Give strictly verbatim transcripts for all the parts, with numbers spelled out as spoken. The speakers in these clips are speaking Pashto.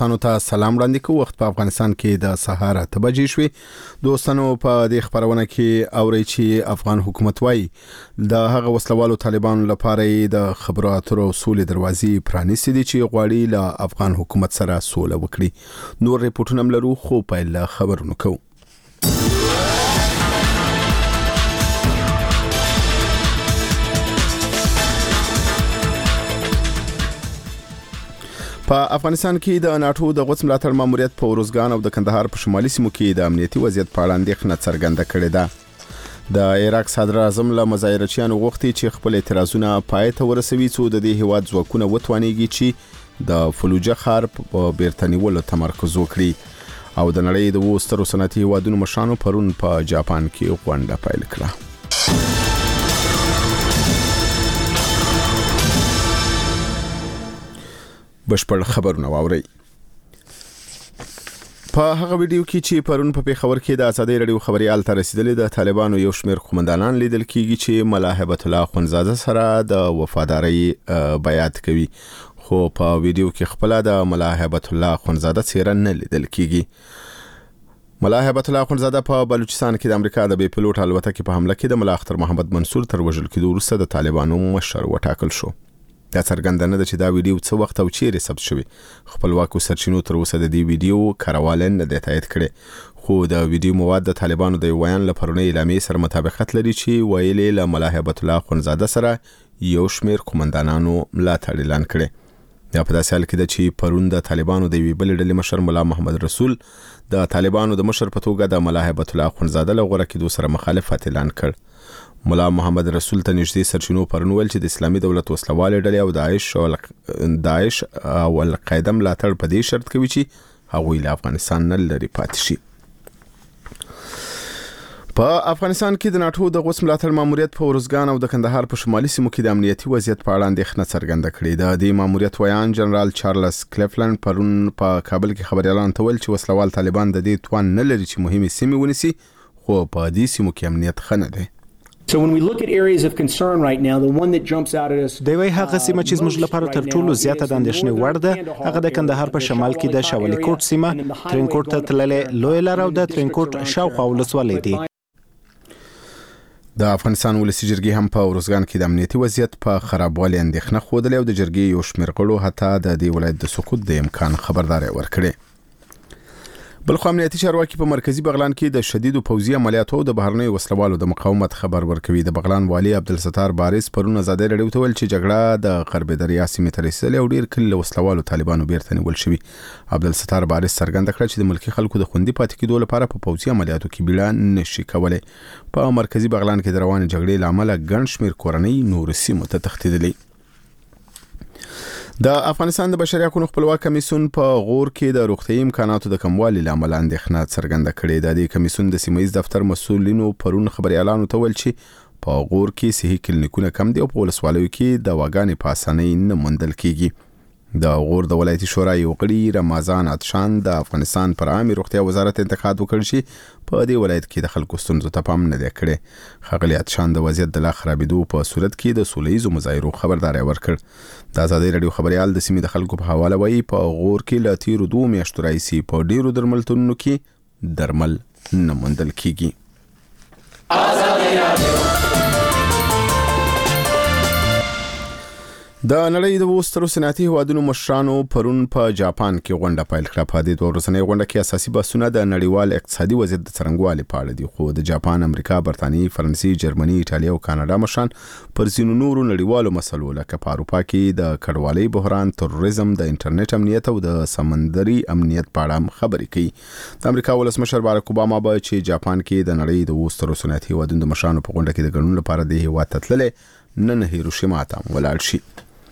تاسو ته سلام وړاندې کوم. وخت په افغانستان کې د سهار اته بجې شوې. دوستانو په دې خبرونه کې اوري چې افغان حکومت وايي د هغه وسلوالو طالبانو لپاره د خبرو اترو اصول دروازې پرانیستي دي چې غواړي له افغان حکومت سره سوله وکړي. نور ریپورتونه ملرو خو په لا خبرونه کوو. په افغانستان کې د ناتو د غوڅ ملاتړ ماموریت په اروزګان او د کندهار په شمالي سیمو کې د امنیتي وضعیت په اړه اندېښنه څرګنده کړې ده. د عراق صدر اعظم له مظاهرچیانو غوښتي چې خپل اعتراضونه پای ته ورسوي څو د دې هیواد ځواکونه وتوانيږي چې د فلوجه ښار په بیرته نیولو تمرکز وکړي. او د نړۍ د وسترو صنعتي هیوادونو مشرانو پرون په جاپان کې غونډه پیل کړه. بشپړ خبرونه واوري. په هغه ویډیو کې چې پرون په پیښور کې د ازادي رادیو خبريال ته رسیدلې د طالبانو یو شمېر قومندانان لیدل کېږي چې ملا هیبت الله خونزاده سره د وفاداری بیعت کوي. خو په ویډیو کې خپل د ملا هیبت الله خونزاده څیره نه لیدل کېږي. ملا هیبت الله خونزاده په بلوچستان کې د امریکا د بي پلوټ الوتکې په حمله کې د ملا اختر محمد منصور تر وژل کېدو وروسته د طالبانو مشر وټاکل شو. دا څرګندونه ده چې دا ویډیو څه وخت او چیرې ثبت شوی. خپلواکو سرچینو تر اوسه د دې ویډیو کارواله نه د تایید کړي. خو د ویډیو مواد د طالبانو د ویان لپاره اعلامیې سره مطابقت لري چې ویلې له ملا هیبت الله خونزاده سره یو شمېر قومندانانو ملاتړ اعلان کړي. دا په داسې حال کې ده چې پرون د طالبانو د وی بل ډلې مشر ملا محمد رسول د طالبانو د مشر په توګه د ملا هیبت الله خونزاده له غوړه کېدو سره مخالفت اعلان کړ. ملا محمد رسول ته نږدې سرچینو پرون ویل چې د اسلامي دولت وسلوال ډلې او داعش او داعش او القاعده ملاتړ په دې شرط کوي چې هغوی له افغانستان نه لري پاتې شي. په افغانستان کې د ناتو د غوڅ ملاتړ ماموریت په اروزګان او د کندهار په شمالي سیمو کې د امنیتي وضعیت په اړه اندېښنه څرګنده کړې ده. د ماموریت ویان جنرال چارلز کلیفلند پرون په کابل کې خبريالانو ته ویل چې وسلوال طالبان د دې توان نه لري چې مهمه سیمه ونیسي. خو په دې سیمو کې امنیت خنه ده. So when we look at areas of concern right now, the one that jumps out at us دی وی هغه سیمه چې زموږ لپاره تر ټولو زیاته د اندېښنې وړ ده هغه د کندهار په شمال کې د شاولی کوټ سیمه ترینکوټ ته تللې لوی لار او د ترینکوټ شاوخوا ولسوالۍ دي. د افغانستان ولسی جرګې هم په اروزګان کې د امنیتي وضعیت په خرابوالي اندېښنه خوده او د جرګې یو شمېر غړو حتی د دې ولایت د سقوط د امکان خبرداري ورکړي. بل خو امنیتي چارواکي په مرکزی بغلان کې د شدید پوځي عملیاتو د بهرنۍ وسلوالو د مقاومت خبر ورکوي. د بغلان والی عبدالستار بارز پرون ازادي رادیو ته ویل چې جګړه د غرب دریا سیمې ته رسیدلې او ډیر کله وسلوالو طالبانو بیرته نیول شوی. عبدالستار بارز څرګنده کړ چې د ملکی خلکو د خوندي پاتې کېدو لپاره په پوځي عملیاتو کې بیړه نشي کولای. په مرکزی بغلان کې د روان جګړې لامل ګڼ شمېر کورنۍ نور سیمو ته تښتېدلې. د افغانستان د بشري حقوقو خپلواک کمیسیون په غور کې د روغتیايي امکاناتو د کموالي لامل اندېښنه څرګنده کړې ده. د کمیسیون د سیمایي دفتر مسؤلینو پرون خبريالانو ته ویل چې په غور کې صحي کلینیکونه کم دي او په ولسوالیو کې دواګانې په اسانۍ نه موندل کیږي. د غور د ولایتي شورا یو غړي رمضان عطشان د افغانستان پر عامه روغتیا وزارت انتقاد وکړ چې په دې ولایت کې د خلکو ستونزو ته پام نه دی کړی. خغلی عطشان د وضعیت د لا خرابېدو په صورت کې د سولهییزو مظاهرو خبرداري ورکړ. د ازادي رادیو خبريال د سیمې د خلکو په حواله وایي په غور کې له تیرو دوه میاشتو راهیسې په ډیرو درملتونونو کې درمل نه موندل کیږي. ازادي رادیو د نړۍ د وسترو صنعتي هیوادونو مشرانو پرون په جاپان کې غونډه پیل کړه. په دې دوه ورځنۍ غونډه کې اساسي بحثونه د نړیوال اقتصادي وضعیت د څرنګوالي په اړه دي. خو د جاپان، امریکا، برتانیې، فرانسې، جرمني، ایټالیا او کاناډا مشران پر ځینو نورو نړیوالو مسلو لکه په اروپا کې د کډوالۍ بحران، تروریزم، د انټرنیټ امنیت او د سمندري امنیت په اړه خبرې کوي. د امریکا ولسمشر باراک اوباما به چې جاپان کې د نړۍ د وسترو صنعتي هیوادونو مشرانو په غونډه کې د ګډون لپاره د هیواد ته تللې نن هیروشیما ته ولاړ شي.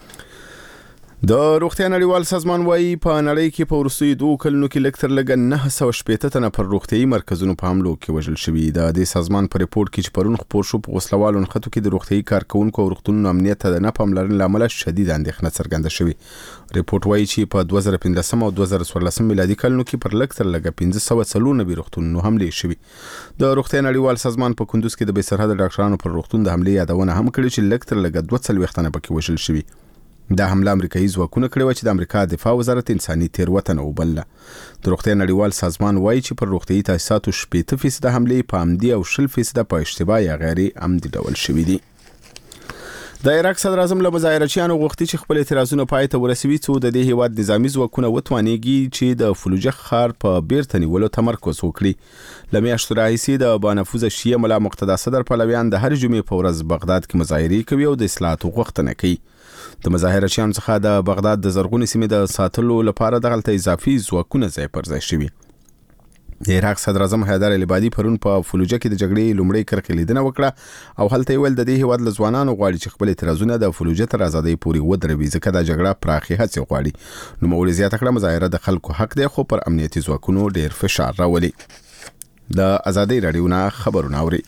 د روغتیا نړیوال سازمان وايي په نړۍ کې په وروستیو دوه کلونو کې لږ تر لږه نهه سوه شپېته تنه پر روغتیايي مرکزونو په حملو کې وژل شوي. د دې سازمان په ریپورت کې چې پرون خپور شو په وسلوالو نښتو کې د روغتیايي کارکونکو او روغتونونو امنیت ته د نه پاملرنې له امله شدید اندېښنه څرګنده شوې. ریپورت وايي چې په دوه زره پنځلسم او دوه زره څوارلسم میلادي کلونو کې پر لږ تر لږه پنځه سوه څلور نوي روغتونونو حملې شوي. د روغتیا نړیوال سازمان په کندوز کې د بې سرحده ډاکټرانو پر روغتون د حملې یادونه هم کړې چې لږ تر لږه دوه څلوېښت تنه پکې وژل شوي. دا حمله امریکایي ځواکونه کړې و چې د امریکا دفاع وزارت انساني تیروتنه وبلله. د روغتیا نړیوال سازمان وایي چې پر روغتیايي تاسیساتو شپېته فیصد حملې په عمدي او شل فیصد په اشتباه یا غیر عمدي ډول شوي دي. د عراق صدر اعظم له مظاهرچیانو غوښتي چې خپل اعتراضونه پای ته ورسوي څو د دې هیواد نظامی ځواکونه وتوانېږي چې د فلوجه ښار په بیرته نیولو تمرکز وکړي. له میاشتو راهیسې د بانفوذه شیعه ملا مقتدا صدر پلویان د هر جمعې په ورځ بغداد کې مظاهرې کوي او د اصلاحاتو غوښتنه کوي. د مظاهرچیانو څخه د بغداد د زرغونې سیمې د ساتلو لپاره دغلته اضافي ځواکونه ځای پر ځای شوي. د عراق صدر اعظم حیدر العبادي پرون په فلوجه کې د جګړې لومړۍ کرښې لیدنه وکړه او هلته یې ویل د دې هیواد له ځوانانو غواړي چې خپل اعتراضونه د فلوجه تر ازادۍ پورې ودروي ځکه دا جګړه پراخي هڅې غواړي. نوموړي زیاته کړه مظاهره د خلکو حق دی خو پر امنیتي ځواکونو ډیر فشار راولي. د ازادۍ راډیو نه خبرونه اوري.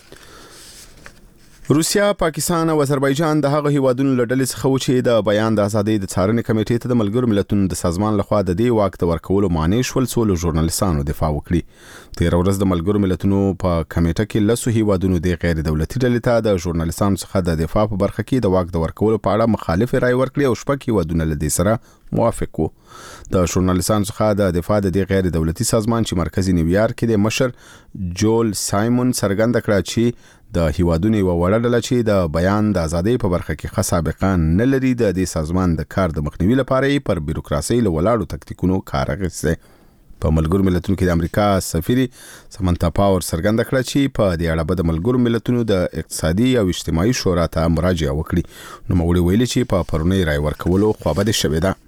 روسیا، پاکستان او آذربایجان د هغه هیوادونو له ډلې څخه و چې د بیان د ازادۍ د څارنې کمیټې ته د ملګرو ملتونو د سازمان لخوا د دې واک ته ورکولو مانع شول څو له ژورنالیستانو دفاع وکړي. تېره ورځ د ملګرو ملتونو په کمیټه کې لسو هیوادونو د غیر دولتي ډلې ته د ژورنالیستانو څخه د دفاع په برخه کې د واک د ورکولو په اړه مخالف رائے ورکړي او شپږ هیوادونه له دې سره موافق وو. د ژورنالیستانو څخه د دفاع د دې غیر دولتي سازمان چې مرکزی نیویارک کې د مشر جول سایمون څرګنده کړه چې د هیوادونو یو وړه ډله چې د بیان د ازادۍ په برخه کې ښه سابقه نه لري د دې سازمان د کار د مخنیوي لپاره یې پر بیروکراسۍ له ولاړو تکتیکونو کار اخیستی. په ملګرو ملتونو کې د امریکا سفیر سمنتا پاور څرګنده کړه چې په دې اړه به د ملګرو ملتونو د اقتصادي او اجتماعي شورا ته مراجعه وکړي. نوموړي ویلي چې په پرونی رای ورکولو خوابدې شوې ده.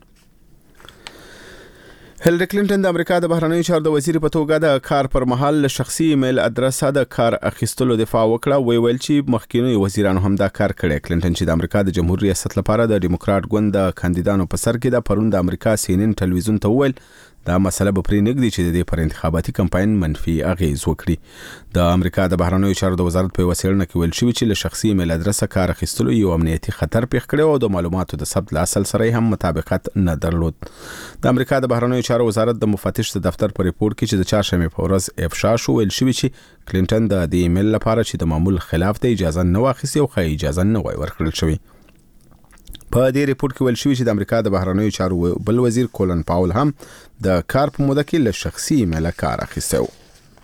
هیلری کلینټن د امریکا د بهرنیو چارو د وزیر په توګه د کار پر مهال له شخصي ایمیل ادرسه د کار اخیستلو دفاع وکړه. وی ویل چې مخکینی وزیرانو هم دا کار کړی. کلینټن چې د امریکا د جمهور ریاست لپاره د ډیموکرات ګوند د کاندیدانو په سر کې د پرون د امریکا سی ان ان ټلویزیون ته ویل دا مسله به پرې نږدې چې د دې پر انتخاباتي کمپاین منفي اغیز وکړي. د امریکا د بهرنیو چارو د وزارت په وسیله کې ویل شوی چې له شخصي ایمیل ادرسه کار اخیستلو یو امنیتي خطر پیښ کړی او د معلوماتو د ثبت له اصل سره هم مطابقت نه درلود. د امریکا د بهرنیو چارو وزارت د مفتش د دفتر په ریپورت کې چې د چهارشنبه په ورځ افشا شو ویل شوی چې کلینټن د دې ایمیل لپاره چې د معمول خلاف د اجازه نه واخیستي او خې اجازه نه وای ورکړل شوی. په دې ریپورت کې ویل شوی چې د امریکا د بهرنیو چارو بل وزیر کولن پاول هم د کار په موده کې له شخصي ایمیل کار اخیستی و.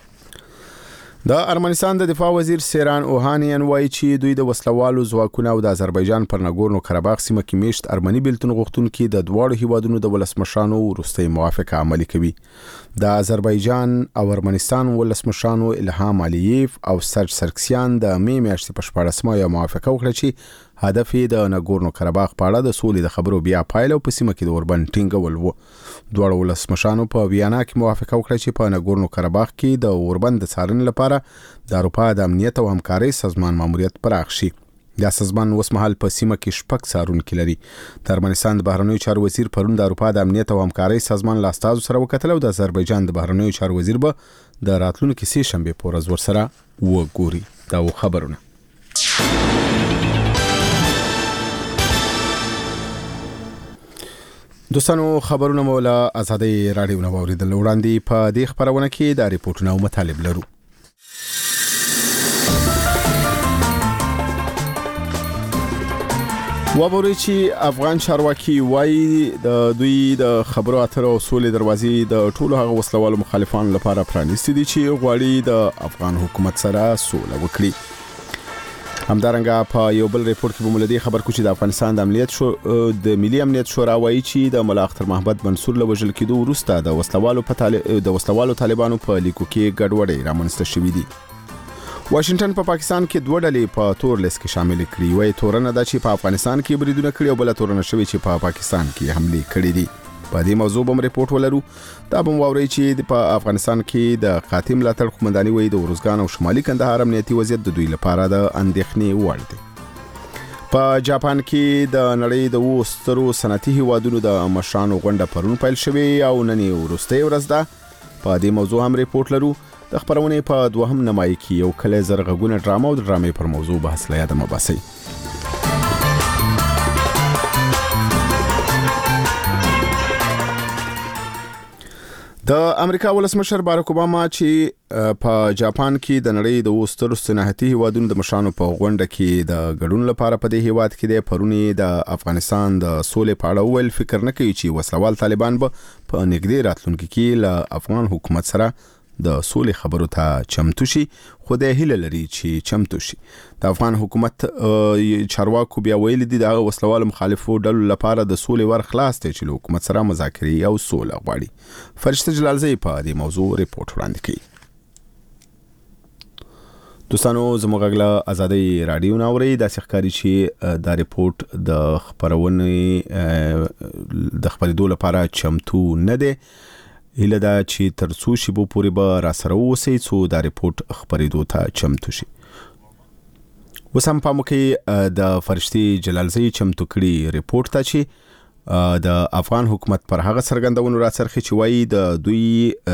د ارمنستان د دفاع وزیر سیران اوهانیان وایي چې دوی د وسلوالو ځواکونه او د آذربایجان پر ناګورنو قرهباغ سیمه کې میشت ارمني بیلتون غوښتونکي د دواړو هیوادونو د ولسمشرانو وروستۍ موافقه عملي کوي. د آذربایجان او ارمنستان ولسمشرانو الهام علییف او سرج سرکسیان د می میاشتې په شپاړسمه یو موافقه وکړه چې هدف یې د ناګورنو قرهباغ په اړه د سولې د خبرو بیا پایله او په سیمه کې د اوربند ټینګول و. دواړو ولسمشرانو په ویانا کې موافقه وکړه چې په ناګورنو قرهباغ کې د اوربند د څارنې لپاره د اروپا د امنیت او همکارۍ سازمان ماموریت پراخ شي. دا سازمان اوس مهال په سیمه کې شپږ څارونکي لري. د ارمنستان د بهرنیو چارو وزیر پرون د اروپا د امنیت او همکارۍ سازمان له استازو سره وکتل او د آذربایجان د بهرنیو چارو وزیر به د راتلونکي سه شنبه په ورځ ورسره وګوري. دا خبرونه. دوستانو خبرونه مولا ازادي رادیو نو اوریدل وړاندې په دې خبرونه کې د ریپورتونو مطالب لرو. وابوري چې افغان چارواکي وایي د دوی د خبرو اترو او سولې دروازې د ټولو هغه وسلوالو مخالفانو لپاره پرانیستي دي چې غواړي د افغان حکومت سره سوله وکړي. همدارنګه په یو بل ریپورت کې به مولدي خبر کوي چې د افغانستان د امنیت شو د ملي امنیت شورا وایي چې د ملا اختر محمد منصور له وژل کېدو وروسته د وسلوالو په طالب د وسلوالو طالبانو په لیکو کې ګډوډي رامنځته شوې دي. واشنگټن په پا پاکستان کې دوه ډلې په تور لیست کې شامل کړي. وایي تورنه ده چې په افغانستان کې بریدونه کړي او بل تورنه شوی چې په پا پاکستان کې حمله کړې دي. په دې موضوع به ریپورت ولرو. دا به ووري چې په افغانستان کې د قاتم ملاتړ قومنداني وایي د ورزګان او شمالي کندهار امنیتي وضعیت د دوی لپاره د اندېښنې وړ دی. په جاپان کې د نړۍ د وسترو صنعتي هیوادونو د مشرانو غونډه پرون پیل شوې او نن یې وروستۍ ورځ ده. په دې موضوع هم ریپورت لرو. د خبرونه په دوهم نمایي کې یو کله زرغونه ډرامه او ډرامې پر موضوع بحث لا یاد مباسي. د امریکا ولسمشر باراک اوباما چې په جاپان کې د نړۍ د وستر صنعتي هیوادونو د مشرانو په غونډه کې د ګډون لپاره په دې هیواد کې د پرونی د افغانستان د سولې په اړه ویل فکر نه کوي چې وسلوال طالبان به په نږدې راتلونکي کې له افغان حکومت سره د سولې خبرو ته چمتو شي، خو د هیله لري چې چمتو شي. د افغان حکومت چارواکو بیا ویل دي د وسلوال مخالفو ډلو لپاره د سولې ور خلاص دی چې حکومت سره مذاکرې او سوله غواړي. فرشته جلالزی په دې موضوع ریپورت وړاندې کوي. دوستانو زموږ غږ آزادۍ رادیو ناوري د ښکاری چې دا ریپورت د خبرونې د خبرېدو لپاره چمتو نه دی. هیله دا چې تر څو شیبو پورې به را سره اوسئ څو دا ریپورت خبرېدو ته چمتو شي. اوس هم پام وکړئ د فرشتي جلالزی چمتو کړي ریپورت ته چې د افغان حکومت پر هغه څرګندونو راڅرخي چې وایي د دوی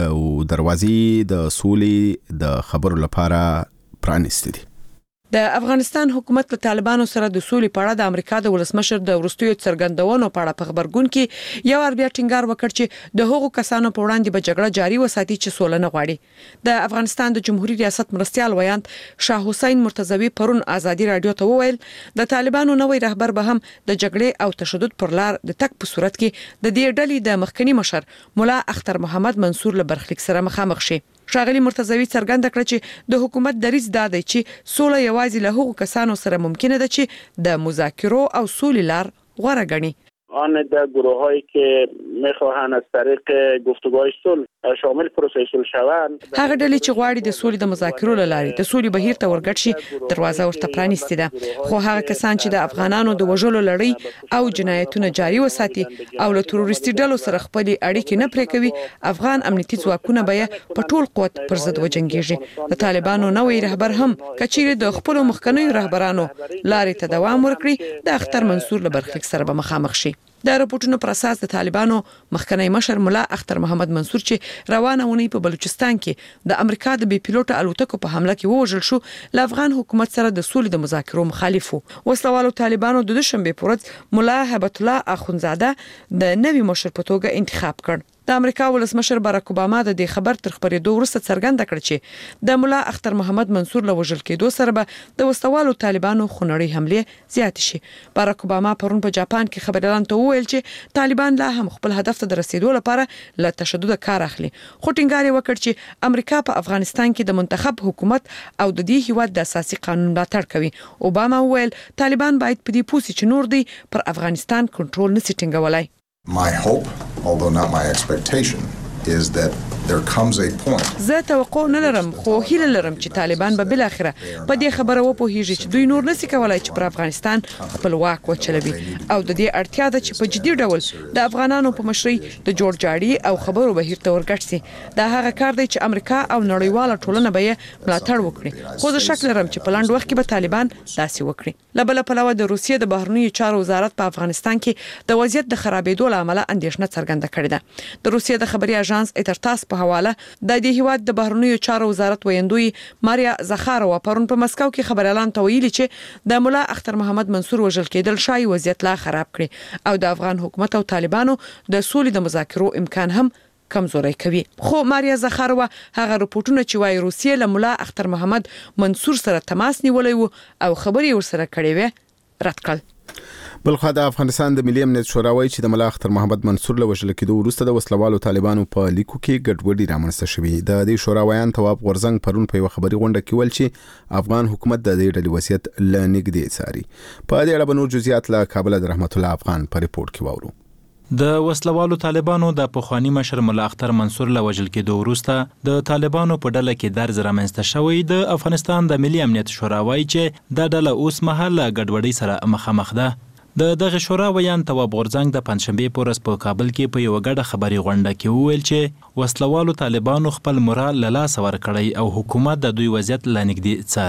دروازې د سولې د خبرو لپاره پرانیستې دي. د افغانستان حکومت له طالبانو سره د سولې په اړه د امریکا د ولسمشر د وروستیو څرګندونو په اړه په خبرګون کې یو ار بیا ټینګار وکړ چې د هغو کسانو په وړاندې به جګړه جاري وساتي چې سوله نه غواړي. د افغانستان د جمهوریت ریاست مرستيال ویاند شاه حسین مرتضوی پرون آزادي رادیو ته وویل د طالبانو نوې رهبر به هم د جګړې او تشدد پر لار د تک په صورت کې د دې ډلې د مخکنی مشر مولا اختر محمد منصور له برخلیک سره مخامخ شي. ښاغلي مرتضوی څرګنده کړه چې د حکومت دریځ دا دی چې سوله یوازې له هغو کسانو سره ممکنه ده چې د مذاکرو او سولې لار غوره ګڼي. آن در گروه هایی که میخواهند از طریق گفتگوهای صلح شامل پروسه صلح شوند، هغه ډلې چې غواړي د سولې د مذاکرو لارې د سولې بهیر ته ورګډ شي دروازه ورته پرانیستې ده. خو هغه کسان چې د افغانانو د وژلو لړۍ او جنایتونه جاري وساتي او له تروریستي ډلو سره خپل اړیکې نه پرې کوي، افغان امنیتي ځواکونه به په ټول قوت پر ضد وجنګيږي. د طالبانو نوې رهبر هم کچېره د خپل مخکنیو رهبرانو لارې ته دوام ورکړي د اختر منصور له برخلیک سره به مخامخ شي. د راپورټونو پر اساس د طالبانو مخکنی مشر مولا اختر محمد منصور چې روانه ونی په بلوچستان کې د امریکا د بي پیلوټ الوتکو په حمله کې ووژل شو، ل افغان حکومت سره د سولې د مذاکرو مخالف وو. وسلوالو طالبانو د دوشنبه پورز مولا هبت الله اخونزاده د نوي مشر په توګه انتخاب کړ. د امریکا ولسمشر باراک اوباما د دې خبر تر خبرېدو وروسته څرګنده کړ چې د مولا اختر محمد منصور له وژل کېدو سره به د وسلوالو طالبانو خونړۍ حمله زیات شي. باراک اوباما پرون په جاپان کې خبريالان ته وویل چې طالبان لا هم خپل هدف ته رسیدو لپاره له تشدد کار اخلي. خو ټینګار وکړ چې امریکا په افغانستان کې د منتخب حکومت او د دې هیواد د اساسي قانون ملاتړ کوي. اوباما وویل طالبان باید په دې پوسي چې نور دی پر افغانستان کنټرول نشي ټینګولای. My hope, although not my expectation, is that there comes a point. زه توقع نه لرم خو هیله لرم چې طالبان به بل اخره په دې خبره وپوهیږي چې دوی نور نشي کولای چې پر افغانستان خپل واک وچلوي او د دې اړتیا ده چې په جدي ډول د افغانانو په مشرۍ د جوړ جاړي او خبرو بهیر ته ورګډ شي. دا هغه کار دی چې امریکا او نړیواله ټولنه به ملاتړ وکړي. خو زه شک لرم چې په لاند وخت کې به طالبان داسې وکړي. له بل پلوه د روسیې د بهرنیو چارو وزارت په افغانستان کې د وضعیت د خرابېدو له امله اندېښنه څرګنده کړې ده. د روسیې د خبري اژانس اترتاس په حواله د دې هیواد د بهرنیو چارو وزارت ویندوی ماریا زخاروا پرون په مسکو کې خبريالان ته ویلي چې د مولا اختر محمد منصور وژل کېدل شای وضعیت لا خراب کړي او د افغان حکومت او طالبانو د سولې د مذاکرو امکان هم کمزوري کوي. خو ماریا زخاروا هغه رپورټونه چې وايي روسیې له مولا اختر محمد منصور سره تماس نیولې وو او خبري ورسره کړې وې رد کړل. بلخو د افغانستان د ملي امنیت شورا وایي چې د مولا اختر محمد منصور له وژل کېدو وروسته د وسلوالو طالبانو په لیکو کې ګډوډي رامنځته شوې. د دې شورا ویان تواب غورزنګ پرون په یو خبري غونډه کې ویل چې افغان حکومت د دې ډلې وضعیت له نږدې څاري. په دې اړه به نور جزئیات له کابل د رحمت الله افغان په ریپورت کې واورو. د وسلوالو طالبانو د پخوانی مشر مولا اختر منصور له وژل کېدو وروسته د طالبانو په ډله کې درز رامنځته شوی. د افغانستان د ملي امنیت شورا وایي چې د ډله اوس مهال ګډوډۍ سره مخامخ ده. د دغه شورا ویان تواب غورزنګ د پنځشنبه پورس په کابل کې په یو غډه خبري غونډه کې وویل چې وسلوالو طالبانو خپل مورال له لاس ور کړی او حکومت د دوی وضعیت لنګدي څاري.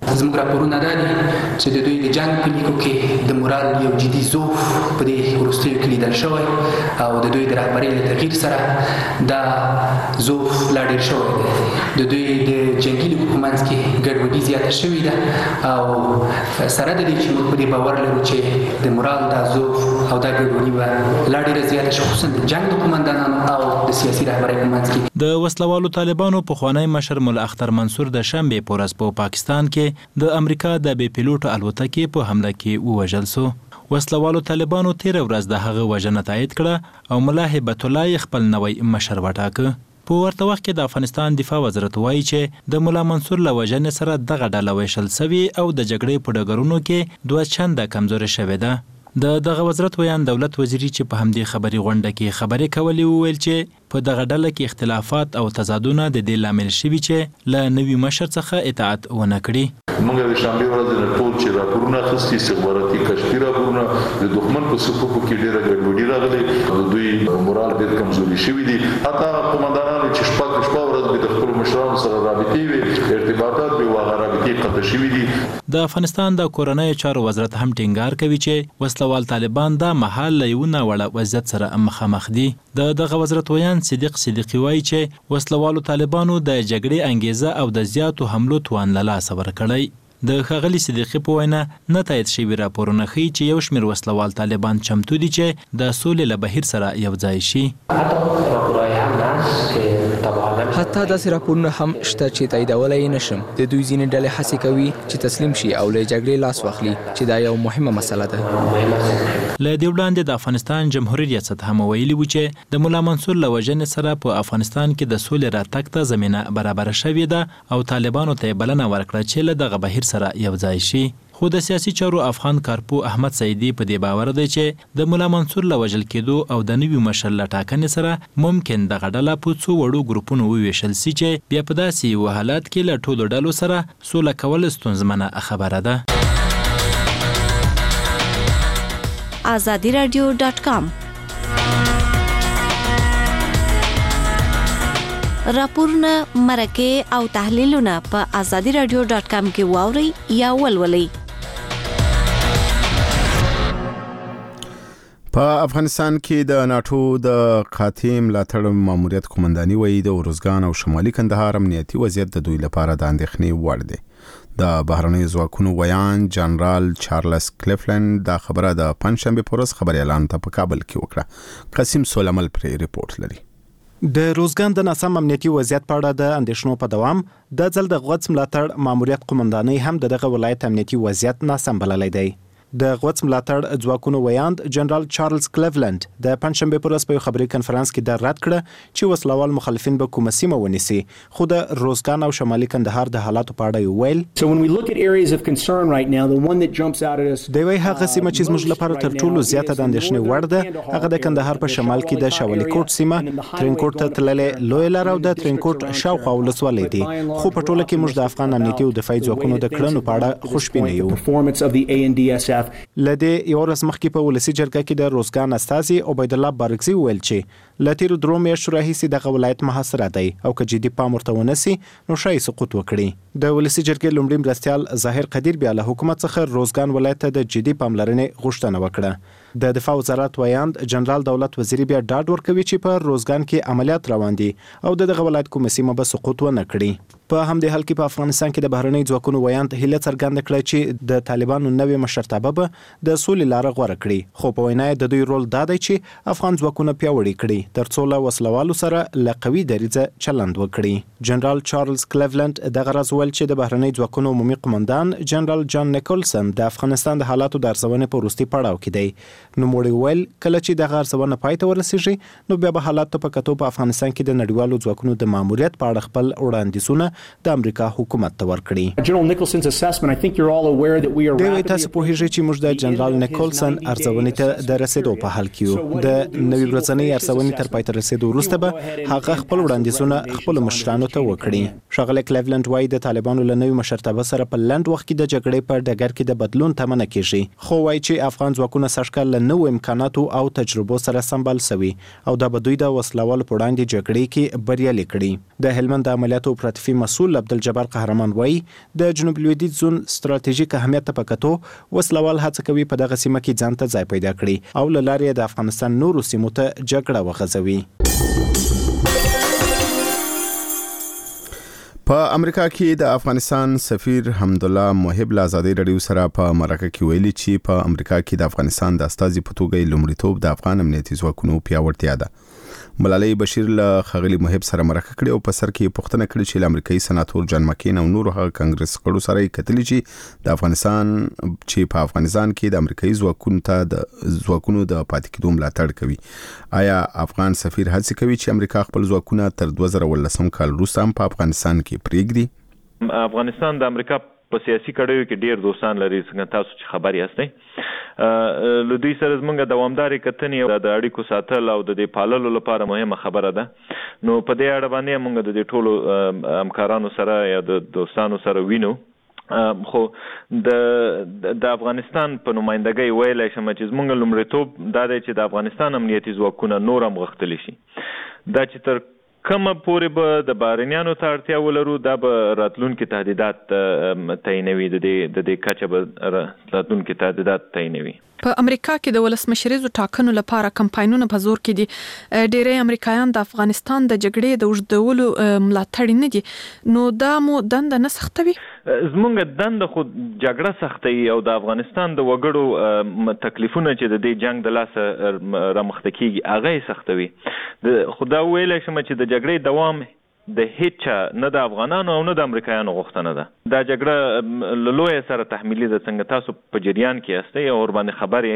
زموږ راپورونه دا دي چې د دوی د جنگ په لیکو کې د مورال یو جدي ضعف په دې وروستیو کې لیدل شوی او د دوی د رهبرۍ له تغییر سره دا ضعف لا ډېر شوی دی. د دوی د جنګي لیکو په منځ کې ګډوډي زیاته شوې ده او سره د دې چې موږ په دې باور لرو چې د مورال دا ضعف او دا ګډوډي به لا ډېره زیاته شي، خصوصا د جنګ د قومندانانو او د سیاسي رهبرۍ په منځ کې. د وسلوالو طالبانو پخوانی مشر ملا اختر منصور د شنبه په ورځ په پاکستان کې د امریکا د بې پیلوټ الوتکې په حمله کې ووژل شو. وسلوالو طالبانو تیر ورځ د هغه وژنه تایید کړه او ملا هیبت الله خپل نوی مشر وټاکه. په ورته وخت کې د افغانستان دفاع وزارت وایي چې د ملا منصور له وژنې سره دغه ډله ویشل سوي او د جګړې په ډګرونو کې دوه چنده کمزوري شوې ده. د دغه وزارت ویان دولت وزیری چې په همدې خبري غونډه کې خبرې کولې وویل چې په دغه ډله کې اختلافات او تضادونه د دې لامل شوي چې له نوي مشر څخه اطاعت ونه کړي. موږ د شنبه ورځ نه ټول چې راپورونه اخیستي استخباراتي کشفي راپورونه د دښمن په صفوفو کې ډېره ګډوډي راغلې او دوی مورال ډېر کمزوري شوي دي. حتی قومندانانو چې شپږ شپه ورځ به د خپلو مشرانو سره رابطې وي، ارتباطات به واغه رابطې قطع شوي دي. د افغانستان د کورنۍ چارو وزارت هم ټینګار کوي چې وسلوال طالبان دا مهال له یو ناوړه وضعیت سره مخامخ دي. د دغه وزارت ویان صدیق صدیقی وایي چې وسلوالو طالبانو د جګړې انګیزه او د زیاتو حملو توان له لاسه ورکړی. د ښاغلي صدیقي په وینا نه تایید شوي راپورونه ښیي چې یو شمېر وسلوال طالبان چمتو دي چې د سولې له بهیر سره یو ځای شي. حتی داسې راپورونه هم شته چې تاییدولی نشم. د دوی ځینې ډلې هڅې کوي چې تسلیم شي او له جګړې لاس واخلي چې دا یو مهمه مسله ده. له دې وړاندې د افغانستان جمهوریت ریاست هم ویلي و چې د ملا منصور له وژنې سره په افغانستان کې د سولې راتګ ته زمینه برابره شوې ده او طالبانو ته بلنه ورکړه چې له دغه بهیر سره یو ځای شي. خو د سیاسي چارو افغان کارپو احمد سعیدی په دې باور دی چې د ملا منصور له وژل کېدو او د نوي مشر له ټاکنې سره ممکن دغه ډله په څو وړو ګروپونو وویشل سي چې بیا په داسې یو حالت کې له ټولو ډلو سره سوله کول ستونزمنه خبره ده. آزادی رادیو ډاټ کام راپورونه، مرکې او تحلیلونه په آزادی رادیو ډاټ کام کې واورئ یا ولولئ. په افغانستان کې د ناتو د قاطع ملاتړ ماموریت قومنداني وایي د ارزګان او شمالي کندهار امنیتي وضعیت د دوی لپاره د اندېښنې وړ دی. د بهرنیو ځواکونو ویان جنرال چارلز کلیفلند دا خبره د پنځشنبه په ورځ خبري اعلان ته په کابل کې وکړه. قاسم سولمل پرې ریپورت لري. د روزګان د ناسم امنیتي وضعیت په اړه د اندېښنو په دوام د ځل د غوڅ ملاتړ ماموریت قومنداني هم دغه ولایت امنیتي وضعیت ناسم بللی دی. د غوڅ ملاتړ ځواکونو ویاند جنرال چارلز کلیفلند د پنځشنبه په ورځ په خبري کنفرانس کې د رد کړه چې وسلوال مخالفین به کومه سیمه ونیسي، خو د روزګان او شمالي کندهار د حالاتو په اړه ویل So when we look at areas of concern right now, the one that jumps out at us دی وی هغه سیمه چې زموږ لپاره تر ټولو زیاته د اندېښنې وړ ده هغه د کندهار په شمال کې د شاولي کوټ سیمه ترینکوټ ته تللې لوی لار او د ترینکوټ شاوخوا ولسوالۍ دي، خو په ټوله کې موږ د افغان امنیتي او دفاعي ځواکونو د کړنو په اړه خوشبینه یو. لدې یو ورځ مخکې په ولسی جرګه کې د روزګان استازي عبید الله بارکزي ویل چې له تیرو درو میاشتو راهیسې دغه ولایت محاصره دی او که جدي پام ورته ونسي نو شاید سقوط وکړي. د ولسی جرګې لومړي مرستیال ظاهر قدیر بیا له حکومت څخه روزګان ولایت ته د جدي پاملرنې غوښتنه وکړه. د دفاع وزارت ویاند جنرال دولت وزیری بیا ډاډ ورکوي چې په روزګان کې عملیات روان دي او دغه ولایت کومه سیمه به سقوط ونه کړي. په همدې حال کې په افغانستان کې د بهرنی ځواکونو ویاند هیله څرګنده کړه چې د طالبانو نوې مشرتابه به د سولې لار غوره کړي، خو په وینا د دوی رول دا دی چې افغان ځواکونه پیاوړي کړي ترڅو له وسلوالو سره له قوي دریځه چلند وکړي. جنرال چارلز کلیفلند دغه راز ویل چې د بهرنی ځواکونو عمومي قومندان جنرال جان نیکولسن د افغانستان د حالاتو د ارزونې په وروستي پړاو کې دی. نو موږ ویل کله چې دغه ارزونه پای ته ورسیږي نو بیا به حالات په کتو په افغانستان کې د نړیوالو ځواکونو د ماموریت په اړه خپل وړاندیزونه د امریکا حکومت ته ورکړي. General Nicholson's assessment, I think you're all aware that we are دوی تاسو په هیڅ چې موږ د جنرال نیکولسن ارزونې ته د رسیدو په حال کې یو. د نوي ورځنۍ ارزونې تر پای ته رسیدو وروسته به هغه خپل وړاندیزونه خپل مشرانو طالبانو ته وکړي. ښاغلی کلیولند وایي د طالبانو له نوي مشرتابه سره په لنډ وخت کې د جګړې په ډګر کې د بدلون تمنه کیږي، خو وایي چې افغان ځواکونه سږکال له نوو امکاناتو او تجربو سره سمبال سوي او دا به دوی د وسلوالو په وړاندې جګړې کې بریالي کړي. د هلمند د عملیاتو اپراتیفي مسؤل عبدالجبار قهرمان وایي د جنوب لویدیځ زون ستراتیژیک اهمیت ته په کتو وسلوال هڅه کوي په دغه سیمه کې ځان ته ځای پیدا کړي او له لارې د افغانستان نورو سیمو ته جګړه وغځوي. په امریکا کې د افغانستان سفیر حمدالله محب له ازادي رادیو سره په مرکه کې ویلي چې په امریکا کې د افغانستان د استازي په توګه لومړیتوب د افغان امنیتي ځواکونو پیاوړتیا ده. ملالۍ بشیر له خغلی محب سره مرکه کړې او په سر کې پوښتنه کړې چې امریکایي سناتور جان مکین او نور هغه کانګرس غړو سره کتلې چې د افغانستان چې په افغانستان کې د امریکایي ځواکونو ته د ځواکونو د پاتې کېدو ملاتړ کوي. آیا افغان سفیر هڅه کوي چې امریکا خپل ځواکونه تر دوه زره ولسم کال وروسته هم په افغانستان کې پرېږدي؟ افغانستان د امریکا په سیاسي کړیو کې ډیر دوستان لري، څنګه تاسو چې خبر یاستئ. له دوی سره زموږ دوامدارې کتنې او د اړیکو ساتل او د دې پاللو لپاره مهمه خبره ده. نو په دې اړه باندې موږ د دې ټولو همکارانو سره یا د دوستانو سره وینو. خو د د افغانستان په نمائندګۍ ویلای شم چې زموږ لومړیتوب دا دی چې د افغانستان امنیتي ځواکونه نور هم غښتلي شي. دا چې تر کومه پورې به د بهرنیانو ته اړتیا ولرو دا به راتلونکي تهدیدات تعینوي، د دې د دې کچه به راتلونکي تهدیدات تعینوي. په امریکا کې د ولسمشریزو ټاکنو لپاره کمپاینونه په زور کې دي. ډېری امریکایان د افغانستان د جګړې د اوږدولو ملاتړي نه دي، نو دا مو دنده نه سختوي؟ زمونږ دنده خو جګړه سختوي او د افغانستان د وګړو تکلیفونه چې د دې جنگ د لاسه رامخته کیږي هغه یې سختوي. د خدا ویلی شم چې د جګړې دوام د هیڅ نه د افغانانو او نه د امریکایانو غوښتنه ده. دا جګړه له لویه سره تحمیلي ده، څنګه تاسو په جریان کې یاستئ او ورباندې خبر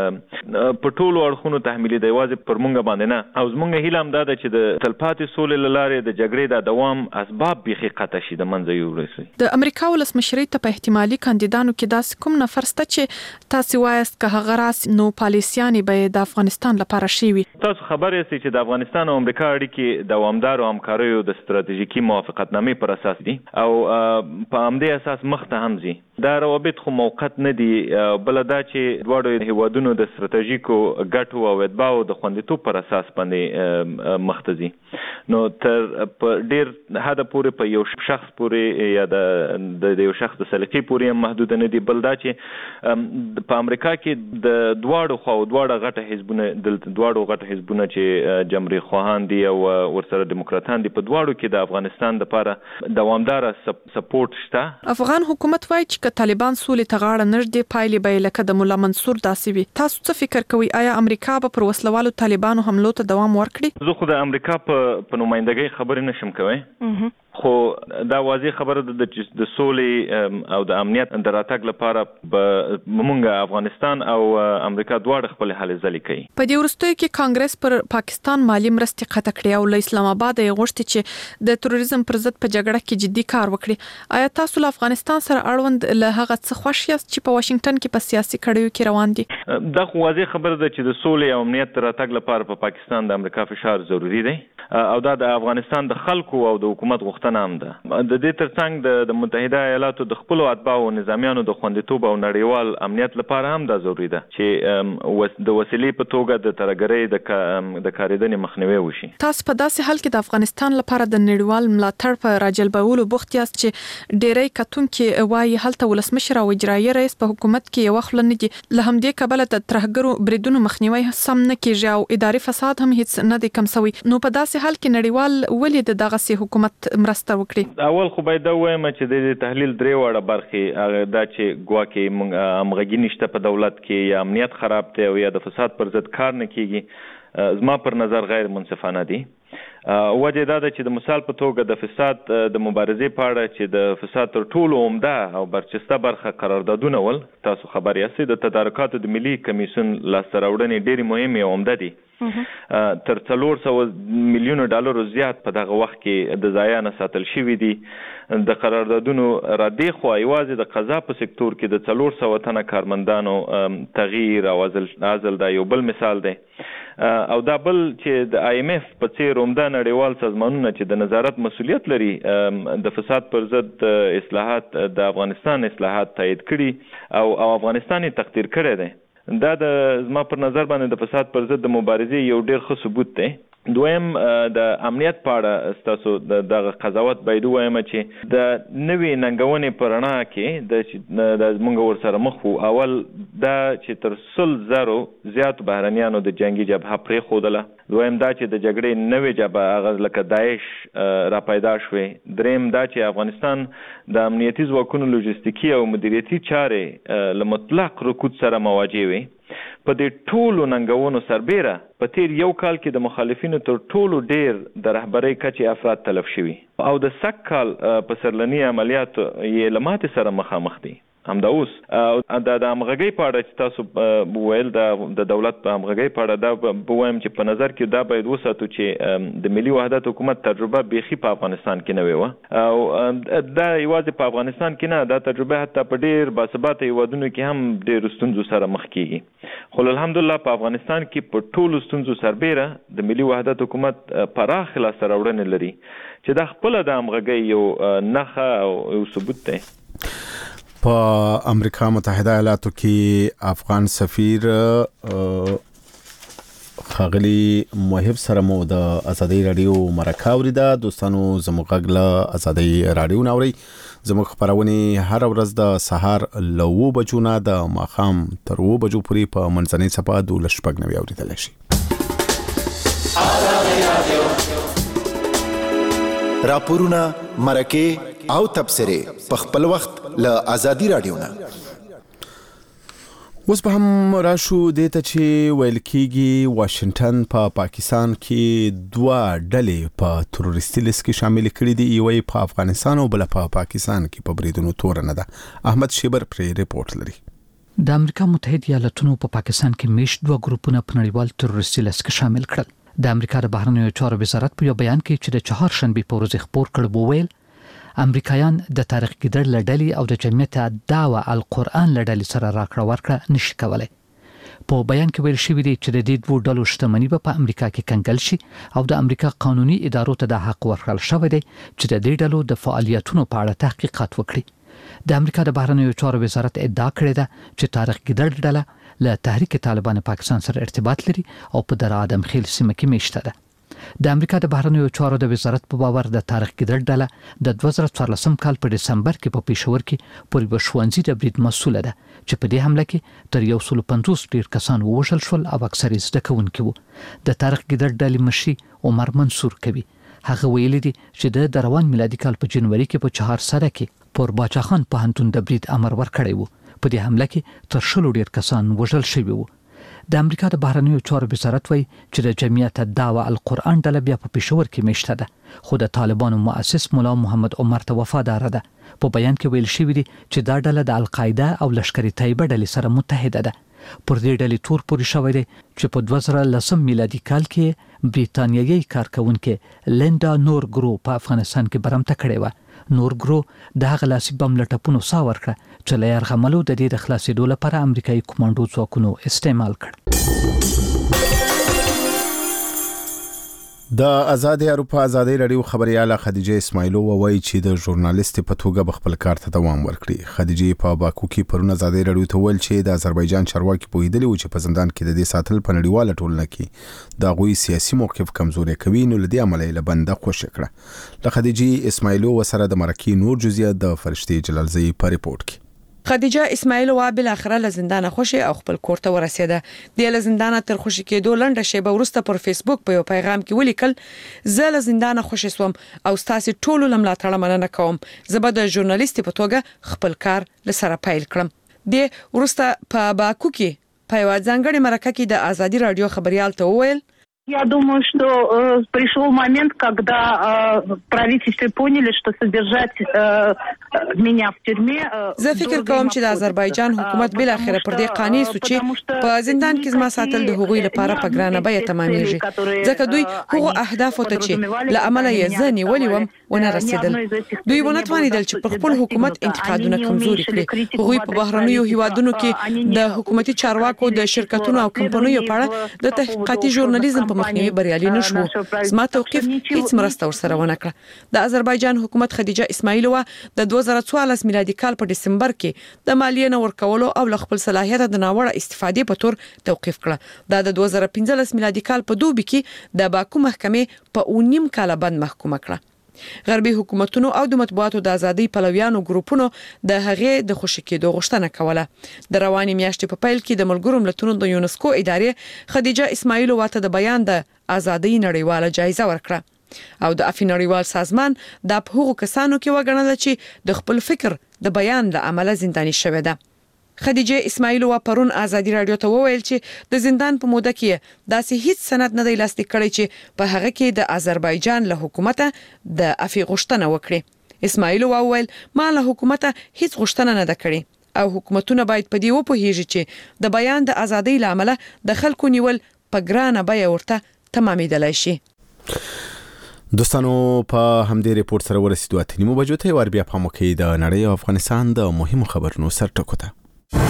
یې په ټولو اړخونو تحمیلي ده، یوازې پر موږ باندې نه. او زموږ هیله هم دا ده چې د تلپاتې سولې له لارې د جګړې د دوام اسباب بیخي قطع شي، د منځه یوړل شي. د امریکا ولسمشرۍ ته په احتمالي کاندیدانو کې داسې کوم نفر شته چې تاسو وایاست که هغه راسي نو پالیسیانې به د افغانستان لپاره شي وي؟ تاسو خبر یاستئ چې د افغانستان او امریکا اړیکې دوامدار او همکاریو د ستراتیژیکي موافقتنامې پر اساس دي او په همدې اساس مخته هم ځي. دا روابط خو موقت نه دي، بل دا چې دواړو هیوادونو د ستراتیژیکو ګټو او اتباعو د خوندیتوب پر اساس باندې مخته ځي. نو تر په ډیر حد پورې په یو شخص پورې یا د د یو شخص د سلیقې پورې هم محدود نه دي، بل دا چې په امریکا کې د دواړو خو دواړه غټه حزبونه د دواړو غټه حزبونه چې جمهوریت خواهان دي او ورسره دیموکراتان دي، په دواړو کې د افغانستان لپاره دوامدار سپورټ شته. افغان حکومت وایي چې طالبان سولې ته غاړه نږدې پایلې به لکه د مولا منصور داسې وي. تاسو څه فکر کوئ؟ آیا امریکا به پر وسلوالو طالبانو حملو ته دوام ورکړي؟ زه خو د امریکا په په نمائندګۍ خبرې نشم کوي، خو دا واضح خبره ده چې د سولې او د امنیت د راتګ لپاره به موږ افغانستان او امریکا دواړه خپل هلې ځلې کوي. په دې وروستیو کې کانګرس پر پاکستان مالی مرستې قطع کړې او له اسلام آباد یې غوښتي چې د تروریزم پر ضد په جګړه کې جدي کار وکړي. آیا تاسو له افغانستان سره اړوند له هغه څه خوښ یاست چې په واشنگټن کې په سیاسي کړیو کې روان دي؟ دا خو واضح خبره ده چې د سولې او امنیت راتګ لپاره په پاکستان د امریکا فشار ضروری دی او دا د افغانستان د خلکو او د حکومت غوښتنه هم ده. د دې ترڅنګ د متحده ایالاتو د خپل اتباعو او نظامیانو د خوندیتوب او نړیوال امنیت لپاره هم دا ضروری ده چې د وسیلې په توګه د ترګرۍ د کاریدنې مخنیوي وشي. تاسو په داسې حال کې د افغانستان لپاره د نړیوال ملاتړ په راجلبولو بوخت یاست چې ډېری کتونکي وایي هلته ولسمشر او اجرایي رئیس په حکومت کې یو خپل نه دي، له همدې کبله د ترهګرو بریدونو مخنیوي سم نه کیږي او اداري فساد هم هیڅ نه دی کم شوی. نو په داسې حال کې نړیوال ولې د دغه سي حکومت مرسته وکړي؟ اول خو باید دا وایم چې د تحلیل درې وړه برخې دا چې ګواکې همغږي نشته په دولت کې یا امنیت خراب دی او یا د فساد پر ضد کار نه کیږي، زما پر نظر غیر منصفانه دي. وجه دا ده چې د مثال په توګه د فساد د مبارزې په اړه چې د فساد تر ټولو عمده او برچسته برخه قراردادونه ول، تاسو خبر یاستئ د تدارکاتو د ملي کمیسیون لاسته راوړنې ډېرې مهمې او عمده دي. تر څلور سوه میلیونو ډالرو زیات په دغه وخت کې د ضایع نه ساتل شوي دي. د قراردادونو را دې خوا یوازې د قضا په سکتور کې د څلور سوه تنه کارمندانو تغییر او عزل دا یو بل مثال دی. او دا بل چې د آی ایم ایف په څیر عمده نړیوال سازمانونه چې د نظارت مسولیت لري د فساد پر ضد اصلاحات د افغانستان اصلاحات تایید کړي او او افغانستان یې تقدیر کړی دی. دا د زما پر نظر باندې د فساد پر ضد د مبارزې یو ډیر ښه ثبوت دی. دویم د امنیت په اړه ستاسو د قضاوت باید وایم چې د نوې ننګونې په رڼا کې د موږ ورسره مخ وو. اول دا چې تر سل زرو زیات بهرنیانو د جنگي جبهه پرېښودله. دویم دا چې د جګړې نوې جبهه هغه لکه داعش را پیدا شوې. دریم دا چې افغانستان د امنیتي ځواکونو لوجستیکي او مدیریتي چارې له مطلق رکود سره مواجه وي. په دې ټولو ننګونو سربیره په تیر یو کال کې د مخالفینو تر ټولو ډیر د رهبرۍ کچې افراد تلف شوي او د سږ کال په سرلني عملیاتو یې له ماتې سره مخامخ دي. همدا اوس د همغږۍ په اړه چې تاسو وویل د دولت په همغږۍ په اړه دا بوایم چې په نظر کې دا باید وساتو چې د ملي وحدت حکومت تجربه بیخي په افغانستان کې نه وي وه او دا یوازې په افغانستان کې نه، دا تجربه حتی په ډیر باثباته هیوادونو کې هم ډېرو ستونزو سره مخ کیږي. خو الحمدلله په افغانستان کې په ټولو ستونزو سربیره د ملي وحدت حکومت پراخ لاسته راوړنې لري چې دا خپله د همغږۍ یو نښه او یو ثبوت دی. په امریکا متحده ایالاتو کې افغان سفیر خاغلی محب سره مو د ازادي رادیو مرکه اوریده. دوستانو زموږ غږ له ازادي رادیو ناوري. زموږ خبرونه هر ورځ د سهار له اوه بجو نه د ماښام تر اوه بجو پورې په منځنۍ صفحه د شپږ نوي اوریدل شي. راپورونه مرکه او تبصره په خپل وخت له ازادي رادیو نه. اوس به هم راشو دې ته چې ویل کېږي واشنگټن په پا پاکستان کې دوه ډلې په تروریستي لیست کې شامل کړي دي. یوه په افغانستان او بل په پاکستان کې په بریدونو تور نه ده. احمد شیبر پرې ریپورت لري. د امریکا متحده ایالاتونو په پا پاکستان کې میشت دوه ګروپونه په نړیوال تروریستي لیست کې شامل کړل. د امریکا د بهرنیو چارو وزارت په یو بیان کې چې د چهارشنبه په ورځ خبر کړ وویل امریکایان د تاریخ ګیدړ لړلې او د جمعیت دعوه القرآن لړلې سره راکړه ورکړه نشي کولای. په بیان کې ویل شوی دی چې د دې دوه ډلو شتمنۍ به په امریکا کې کنګل شي او د امریکا قانوني ادارو ته د حق ورکړل شوی دی چې د دې ډلو د فعالیتونو په اړه تحقیقات وکړي. د امریکا د بهرنیو چارو وزارت ادعا کړې ده چې تاریخ ګیدړ ډله له تحریک طالبان پاکستان سره ارتباط لري او په در ادم خیل سیمه کې میشته ده. د امریکا د بهرنیو چارو د وزارت په باور د تاریخ ګیدړ ډله د دوه زره څوارلسم کال په دسمبر کې په پیښور کې پر یو ښوونځي د برید مسؤل ده چې په دې حمله کې تر یو سل پنځوس ډیر کسان ووژل شول او اکثر یې زده کوونکي وو. د تاریخ ګیدړ ډلې مشر عمر منصور کوي. هغه ویلي دي چې د روان میلادي کال په جنوري کې په چهار سره کې پر باچا خان پوهنتون د برید امر ورکړی وو. په دې حمله کې تر شلو ډیر کسان وژل شوي وو. د امریکا د بهرنیو چارو وزارت وایي چې د جمعیت دعوه القرآن ډله بیا په پیښور کې میشته ده خو د طالبانو مؤسس مولا محمد عمر ته وفادار ده. په بیان کې ویل شوی دی چې دا ډله د القاعده او لشکري طیبه ډلې سره متحده ده. پر دې ډلې تور پورې شوی دی چې په دوه زره لسم میلادي کال کې بریتانیایي کارکونکې لیندا نورګرو په افغانستان کې برمته کړې وه. نورګرو د هغه لاسي بم له ټپونو ساه ورکړه چې له یرغملو د دې د خلاصېدو لپاره امریکایي کمانډو ځواکونو استعمال کړ. د آزاد اروپا آزادي رادیو خبرياله خدیجه اسماعیلووا وایي چې د ژورنالیست په توګه به خپل کار ته دوام ورکړي. خدیجه په باکو کې پرون آزادي رادیو ته ویل چې د آذربایجان چارواکي پوهیدلی و چې په زندان کې د دې ساتل په نړیواله ټولنه کې د غوي سیاسي موقف کمزوري کوي نو لدی عملي له بنده خوش کړه. له خدیجه اسماعیلووا سره د مرکې نور جزئیات د فرشتي جلالزئی په ریپورت کې. خدیجه اسماعیلووا بل اخره له زندانه خوشي او خپل کور ته ورسېده. د له زندانه تر خوشي کېدو لنډه شیبه وروسته پر فیسبوک په یو پیغام کې ولیکل زه له زندانه خوشي سوم او ستاسو ټولو لملاتړه مننه کوم. زه به د ژورنالیست په توګه خپل کار لسره پیل کړم. د وروسته په باکو کې په یو ځانګړي مرکه کې د آزادي رادیو خبريال ته وویل Я думаю, что э, пришел момент, когда э, правительство поняли, что содержать э, меня в тюрьме. زه فکر کوم چې د آذربایجان حکومت بل اخره پر دې قانې سو چې په زندان کې زما ساتل د حقوقي لپاره په ګرانه بیه تمامېږي ځکه دوی هغه اهداف ته چې ل عمله یې ځنی ولې وم ونه رسیدل. دوی ونه توانیدل چې په خپل حکومت انتقادونه کمزوري کړي. هغوی په بهرنیو هیوادونو کې د حکومتي چارواکو د شرکتونو او کمپنیو په اړه د تحقیقاتي ژورنالیزم په مخنیوي بریالي نشو. زما توقیف هیڅ مرسته ورسره ونه کړه. د آذربایجان حکومت خدیجه اسماعیلووا د دوه زره څوارلس میلادي کال په دسمبر کې د مالیې نه ورکولو او له خپل صلاحیت د ناوړه استفادې په تور توقیف کړه. دا د دوه زره پنځلس میلادي کال په دوبي کې د باکو محکمې په اونیم کال بند محکومه کړه. غربي حکومتونو او د مطبوعاتو د ازادۍ پلویانو ګروپونو د هغې د خوشی کېدو غوښتنه کوله. د رواني میاشتې په پیل کې د ملګرو ملتونو د یونسکو ادارې خدیجه اسماعیلووا ته د بیان د ازادۍ نړیواله جایزه ورکړه او د عفوي نړیوال سازمان د په هغو کسانو کې وګڼل چې د خپل فکر د بیان له امله زنداني شوې ده. خدیجه اسماعیلووا پرون ازادي رادیو ته وویل چې د زندان په موده کې داسې هیڅ سند نه دی لاسلیک کړی چې په هغه کې د آذربایجان له حکومت د عفوي غوښتنه وکړي. اسماعیلووا وویل ما له حکومت هیڅ غوښتنه نه ده کړې او حکومتونه باید په دې وپوهیږي چې د بیان د ازادۍ لامل د خلکو نیول په ګرانه بیه ورته تمامیدلای شي. دوستانو په همدې ریپورت سره ورسېدو اتنیمو بجو ته ور بیا پام وکړئ د نړۍ او افغانستان د مهمو خبرونو سرټکو ته.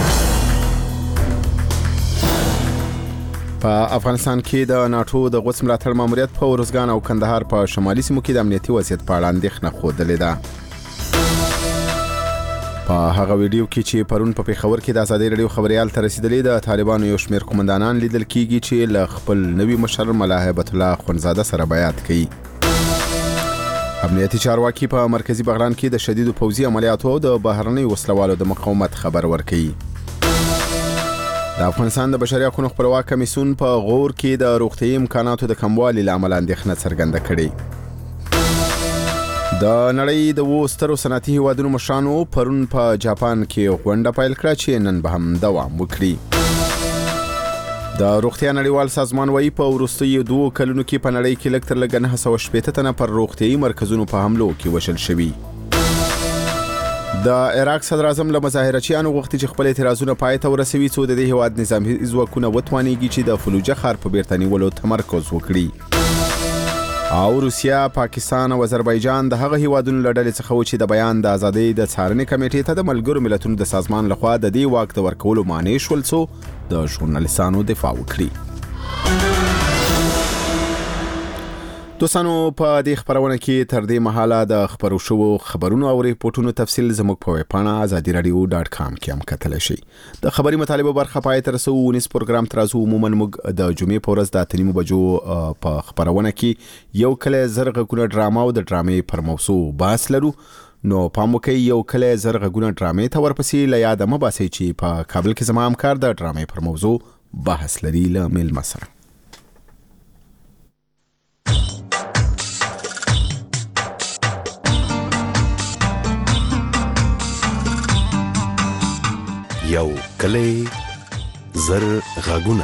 په افغانستان کې د ناتو د غوڅ ملاتړ ماموریت په ورزګان او کندهار په شمالي سیمو کې د امنیتي وضعیت په اړه اندېښنه ښودلې ده. په هغه ویډیو کې چې پرون په پیښور کې د ازادي رادیو خبريال ته رسیدلې د طالبانو یو شمېر قومندانان لیدل کېږي چې له خپل نوي مشر ملا هیبت الله خونزاده سره بیعت کوي. امنیتي چارواکي په مرکزی بغلان کې د شدیدو پوځي عملیاتو او د بهرنۍ وسلوالو د مقاومت خبر ورکوي. د افغانستان د بشري حقوقو خپلواک کمیسیون په غور کې د روغتیايي امکاناتو د کموالي لامل اندېښنه څرګنده کړې. د نړۍ د وو سترو صنعتي هیوادونو مشرانو پرون په جاپان کې غونډه پیل کړه چې نن به هم دوام وکړي. د روغتیا نړیوال سازمان وايي په وروستیو دوه کلونو کې په نړۍ کې لږ تر لږه نه سوه شپېته تنه پر روغتیايي مرکزونو په حملو کې وژل شوي. د عراق صدر اعظم له مظاهرچیانو غوښتي چې خپل اعتراضونه پای ته ورسوي څو د دې هیواد نظامي ځواکونه وتوانیږي چې د فلوجه ښار په بیرته نیولو تمرکز وکړي. او روسیا، پاکستان او آذربایجان د هغه هیوادونو له ډلې څخه و چې د بیان د ازادۍ د څارنې کمیټې ته د ملګرو ملتونو د سازمان لخوا د دې واک د ورکولو مانع شول څو د ژورنالیستانو دفاع وکړي. دوستانو په دې خبرونه کې تر دې مهاله د خبرو شوو خبرونو او ریپورتونو تفصیل زموږ په ویب پاڼه azadi radio dot com کې هم کتلی شئ. د خبري مطالبه برخه پای ته رسو ونیس پروګرام ترازو عموما موږ د جمعې په ورځ د اتنیمو بجو په خبرونه کې یو کله زرغونه ډراما او د ډرامې پر موضوع بحث لرو. نو پام وکړئ یو کله زرغونه ډرامې ته ورپسې له یاده مه باسئ چې په کابل کې زما همکار د ډرامې پر موضوع بحث لري له میلمه سره. یو کلی زر غاګونه.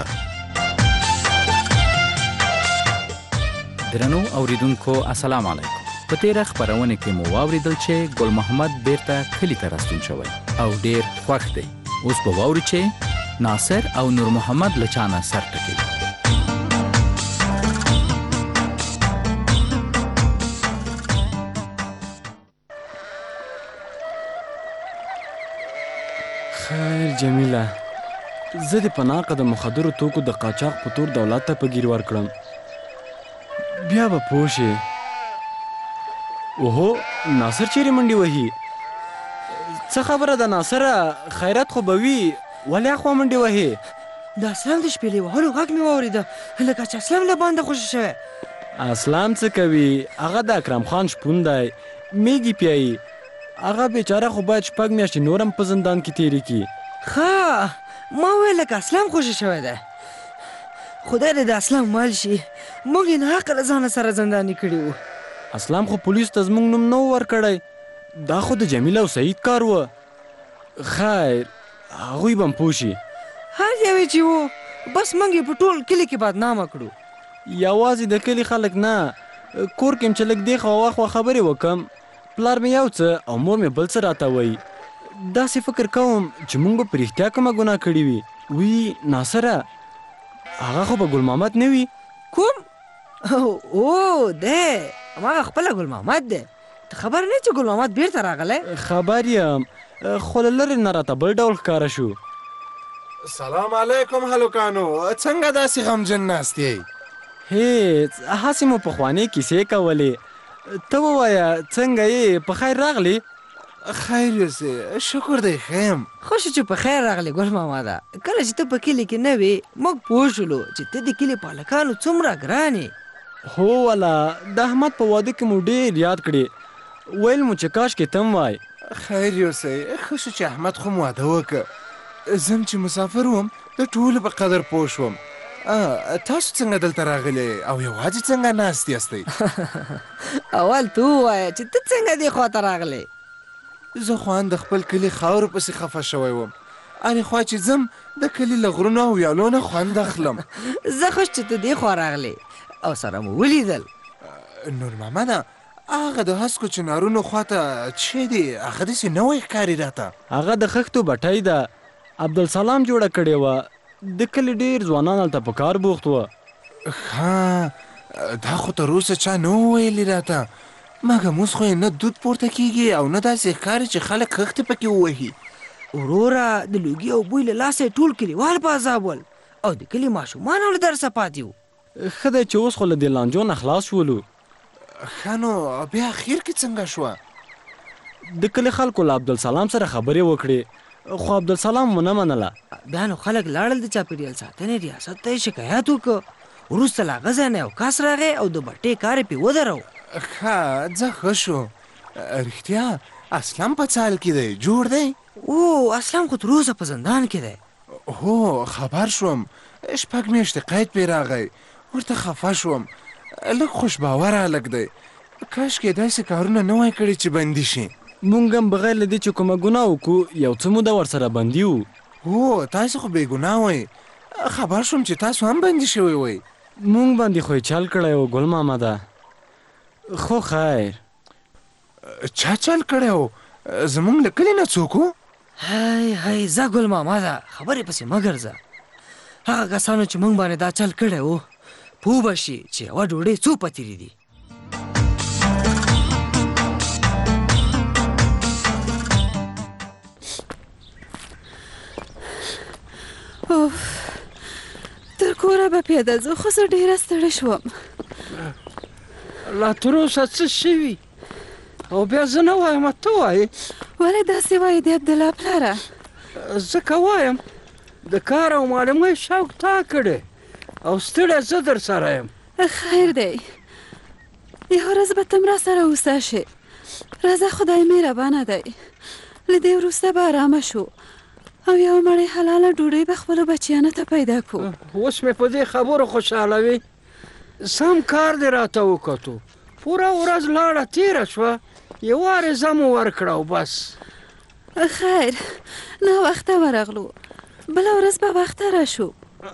درنو اوریدونکو السلام علیکم. په تیره خبرونه کې مو واوریدل چې ګل محمد بیرته کلی ته راستون شوی او ډیر خوښ دی. اوس به واوري چې ناصر او نور محمد لچانه سر ټکي. خیر جمیله، زه د پناقه د مخدرو توکو د قاچاق په تور دولت ته په ګیر ورکړم. بیا به پوه شې. اوهو، ناصر چیرې منډې وهي؟ څه خبره ده ناصره؟ خیرات خو به وي، ولې اخوا منډې وهې؟ د اسلام د شپېلې وهلو غږ مې واورېده لکه چې اسلام له باندې خوشې شوی. اسلام څه کوي؟ هغه د اکرم خان شپون دی، میږي پیایي. هغه بیچاره خو باید شپږ میاشتې نور هم په زندان کې تېرې کړي. ښه، ما وویل لکه اسلام خوشې شوی دی. خدای دې د اسلام مال شي، موږ یې ناحقه له ځانه سره زنداني کړي وو. اسلام خو پولیسو ته زموږ نوم نه و ورکړی، دا خو د جمیله او سعید کار و. خیر، هغوی به هم پوه شي. هر یوې چې و، بس موږ یې په ټول کلي کې بدنامه کړو. یوازې د کلي خلک نه، کور کې م چې لږ دې خوا واخوا خبرې وکم، پلار مې یو څه او مور مې بل څه راته وایي. داسې فکر کوم چې موږ به په رښتیا کومه ګناه کړې وي. وی ناصره، هغه خو به ګل محمد نه وي؟ کوم؟ او دی هماغه خپله ګل محمد دی. ته خبر نه چې ګل محمد بیرته راغلی؟ خبر یم خو له لرې نه راته بل ډول ښکاره شو. سلام علیکم هلکانو، څنګه داسې غمجن ناست یې؟ هیڅ، هسې مو پخوانۍ کیسې کولې. ته ووایه څنګه یې، په خیر راغلې؟ خیر یوسې، شکر دی ښه یم. خوښ چې په خیر راغلی ګل محمده. کله چې ته په کلي کې نه وې موږ پوه شولو چې ته د کلي په هلکانو څومره ګران یې. هو والا، د احمد په واده کې مو ډېر یاد کړې، ویل مو چې کاش کې تم وای. خیر یوسې، ښه شو چې احمد خو م واده وکړه. زم چې مسافر وم د ټولو په قدر پوه شوم. تاسو څنګه دلته راغلی او یوازې څنګه ناست یاستئ؟ اول ته ووایه چې ته څنګه دې خواته راغلی؟ زه خو ان د خپل کلي خاورو پسې خفه شوی وم. هرې خوا چې ځم د کلي له غرونو او ویالو نه خوند اخلم. زه خوش چې ته دې خوا راغلی او سره مو ولیدل. نور محمده، هغه د هسکو چنارونو خواته چې دی هغه داسې نوی ښکاري راته. هغه د خښتو بټۍ ده، عبدالسلام جوړه کړې وه. د کلي ډېر ځوانان هلته په کار بوخت وه. ښه، دا خو تر اوسه چا نه و ویلي راته، مګر اوس خو یې نه دود پورته کېږي او نه داسې ښکاري چې خلک خښتې پکې ووهي. وروره، د لوګي او بوی له لاسه ټول کلیوال په عذاب ول او د کلي ماشومان هم له درسه پاتې وو. ښه دی چې اوس خو له دې لانجو نه خلاص شولو. ښه نو بیا اخیر کې څنګه شوه؟ د کلي خلکو له عبدالسلام سره خبرې وکړې خو عبدالسلام ونه منله. بیا نو خلک لاړل د چاپېریال ساتنې ریاست ته یې شکایت وکړ. وروسته له هغه ځای نه یو کس راغی او د بټې کار یې پرې ودرو. ښه، ځه ښه شو. رښتیا اسلام په څال کې دی، جوړ دی؟ او اسلام خو تر اوسه په زندان کې دی. هو خبر شوم، شپږ میاشتې قید پرې راغی. ورته خفه شوم. لږ خوش باوره هلک دی، کاشکې داسې کارونه نه وای کړي چې بندي شي. مونږ هم بغیر له دې چې کومه ګناه وکړو یو څه موده ورسره بندي وو. هو تاسو خو بې ګناه وئ. خبر شوم چې تاسو هم بندي شوي وئ. مونږ باندې خو یې چل کړی و ګل محمده. خو خیر. چا چل کړی و؟ زمونږ له کلي نه څوک و؟ هی هی ځه ګل محمده، خبرې پسې مه ګرځه. هغه کسانو چې مونږ باندې دا چل کړی و پوه به شي چې یوه ډوډۍ څو پتیرې دي. اوف، تر کوره به پیاده ځو، خو زه ډېره ستړې شوم. لا تر اوسه څه شوي او بیا زه نه وایم ته وایې؟ ولې داسې وایې د عبدالله پلاره؟ ځکه وایم د کار او معلومۍ شوق تا کړی او ستړی زه در سره یم. خیر دی، یو ورځ به ته م را سره اوسه شې. راځه، خدای مهربانه دی. له دې وروسته به ارامه شو او یو مړۍ حلاله ډوډۍ به خپلو بچیانو ته پیدا کړو. اوس مې په دې خبرو خوشحالوي. سم کار دې راته وکتو، پوره ورځ لاړه تېره شوه، یو عریضه مو ورکړه او بس. خیر، ناوخته ورغلو، بله ورځ به وخته راشو.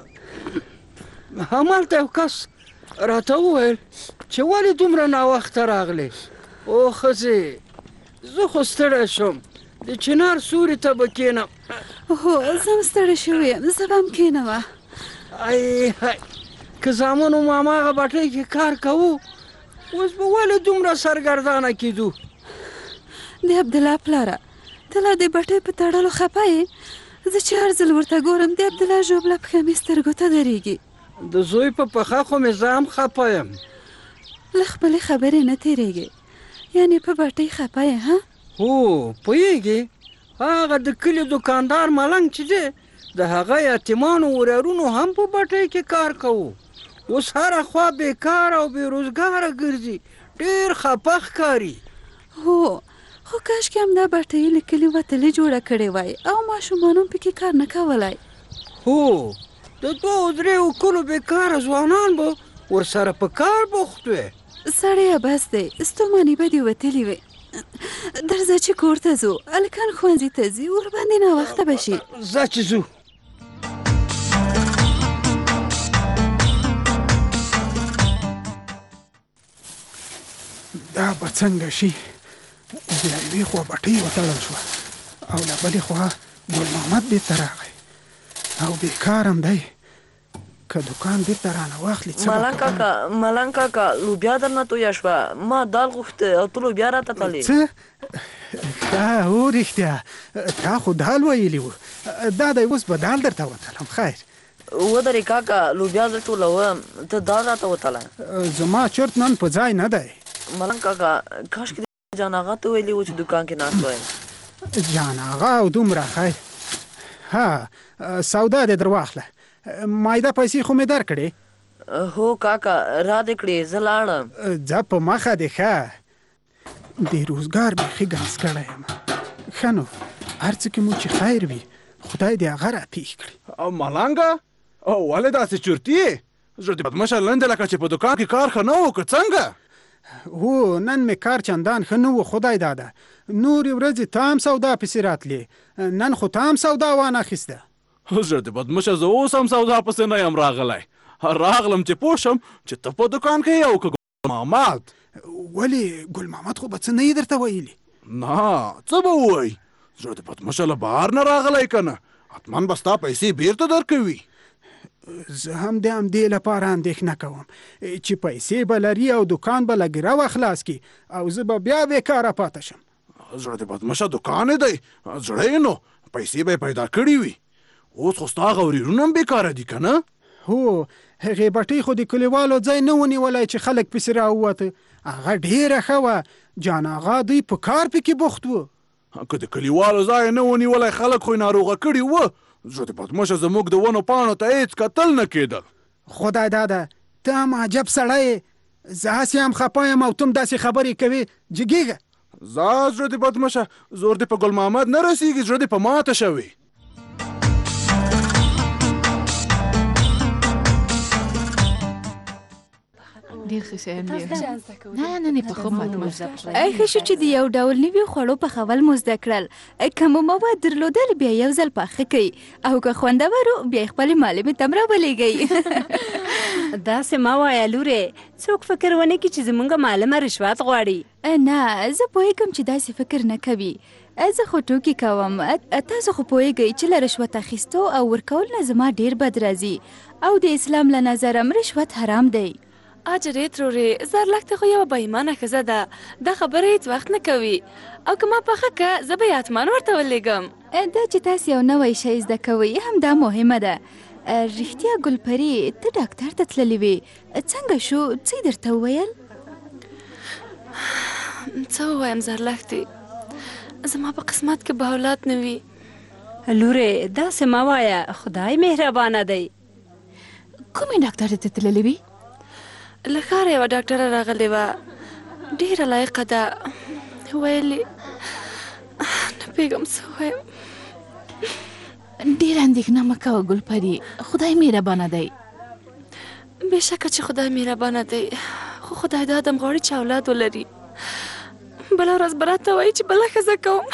همالته یو کس راته وویل چې ولې دومره ناوخته راغلی. او ښځې، زه خو ستړی شوم، د چنار سوري ته به کښېنم. هو، زه هم ستړی شوې یم، زه به هم کښېنمه. ای های، که زامنو مو هماغه بټۍ کې کار کوو اوس به ولې دومره سرګردانه کېدو؟ د عبدالله پلاره، ته لا د بټۍ په تړلو خفه یې؟ زه چې هر ځل ورته ګورم د عبدالله ژوبله پښه مې سترګو ته درېږي. د زوی په پښه خو مې زه هم خفه یم. له خپلې خبرې نه تېرېږې، یعنې په بټۍ خفه یې؟ ها؟ هو، پوهېږې هغه د کلي دوکاندار ملنګ چې دی د هغه یتیمانو ورارونو هم په بټۍ کې کار کوو. اوس هره خوا بېکاره او بېروزګاره ګرځي، ډېر خفه ښکاري. هو، خو کاشکې همدا بټۍ له کلي وتلې جوړه کړې وای او ماشومان هم پکې کار نه کولی. هو، د دوو درېو کلو بېکاره ځوانان به ورسره په کار بوخت وی. سړیه بس دی، ستوماني به دې وتلې وې. درځه چې کور ته ځو، هلکان ښوونځي ته ځي، ورباندې ناوخته به شي. ځه چې ځو. دا به څنګه شي؟ له یوې خوا بټۍ وتړل شوه او له بلې خوا ګل محمد بېرته راغی او بېکار هم دی. که دکان بیرته رانه واخلي څه ملنګ کاکا ملنګ کاکا لوبیا درنه تویه شوه ما دال غوښته او ته لوبیا راته تلې څه ښه هو رښتیا تا خو دال ویلي وو دا دی اوس به دال درته وتلم خیر ودرې کاکا لوبیا زه ټولوم ته دال راته وتله زما چرت نن په ځای نه دی ملنګ کاکا کاشکې جان آغا ته ویلي و چې دکان کې ناست وایم جان آغا او دومره خیر ها سودا دې در واخله مایده پیسې خو مې درکړې هو کاکا را دې کړې زه لاړم ځه په مخه دې ښه د روزګار بیخي ګنس کړی یم ښه نو هر څه کې مو چې خیر وي خدای دې هغه راپېښ کړي ملنګه ولې داسې چورتي یې زړه دې بدمشه لنډې لکه چې په دوکان کې کار ښه نه و که څنګه هو نن مې کار چندان ښه نه و خدای داده نورې ورځې ته هم سودا پسې راتلې نن خو ته هم سودا وانخیسته زړه دې بدمشه زه اوس هم سودا پسې نه یم راغلی راغلم چې پوه شم چې ته په دوکان کې یو که ګل محمد ولې ګل محمد خو به څه نه یې درته ویلي نه څه به ووایي زړه دې بدمشه له بهر نه راغلی که نه حتما به ستا پیسې بیرته درکوي زه هم د همدې لپاره اندېښنه کوم چې پیسې به لري او دوکان به له ګیره خلاص کړي او زه به بیا بېکاره پاته شم زړه دې بدمشه دوکان یې دی زړه یې نو پیسې به یې پیدا کړي وي اوس خو ستا هغه ورېرونه هم بېکاره دي که نه هو هغې بټۍ خو د کلیوالو ځای نه ونیولی چې خلک پسې راووته هغه ډېره ښه وه جان آغا دوی په کار پکې بوخت و که د کلیوالو ځای نه ونیولی خلک خو یې ناروغه کړي وه زړه دې بدمشه زموږ د ونو پاڼو ته هېڅ کتل نه کېدل خدای داده ته هم عجب سړی یې زه هسې هم خفه یم او ته هم داسې خبرې کوې جګېږه ځه زړه دې بدمشه زور دې په ګل محمد نه رسېږي زړه دې په ماته شوې ډېر ښه شیان دي نه نه نه په ښه فاطمه ښه شو چې د یو ډول نوي خوړو پخول مو زده کړل که مو مواد درلودل بیا یو ځل پاخه کوئ او که خوندور و بیا یې خپلې معلمې ته هم راولېږئ داسې مه وایه لورې څوک فکر ونه کړي چې زموږ معلمه رشوت غواړي نه زه پوهېږم چې داسې فکر نه کوي زه خو ټوکې کوم تاسو خو پوهېږئ چې له رشوت اخیستو او ورکول نه زما ډېر بد راځي او د اسلام له نظره هم رشوت حرام دی اجرې ترورې زرلښته خو یوه بېایمانه ښځه ده دا خبره هېڅ وخت نه کوي او که ما پخه که زه به یې حتما ورته ولېږم دا چې تاسو یو نوی شی زده کوئ همدا مهمه ده رښتیا ګلپري ته ډاکټر ته تللې وې څنګه شو څه یې درته وویل څه ووایم زرلښتې زما په قسمت کې به اولاد نه وي لورې داسې مه وایه خدای مهربانه دی کومې ډاکټر ته تللې وې له ښاره یوه ډاکټره راغلې وه ډېره لایقه ده ویلې نه پوهېږم څه ووایم ډېره اندېښنه مه کوه ګلپري خدای مهربانه دی بېشکه چې خدای مهربانه دی خو خدای دا آدم غواړي چې اولاد ولري بله ورځ به راته وایي چې بله ښځه کوم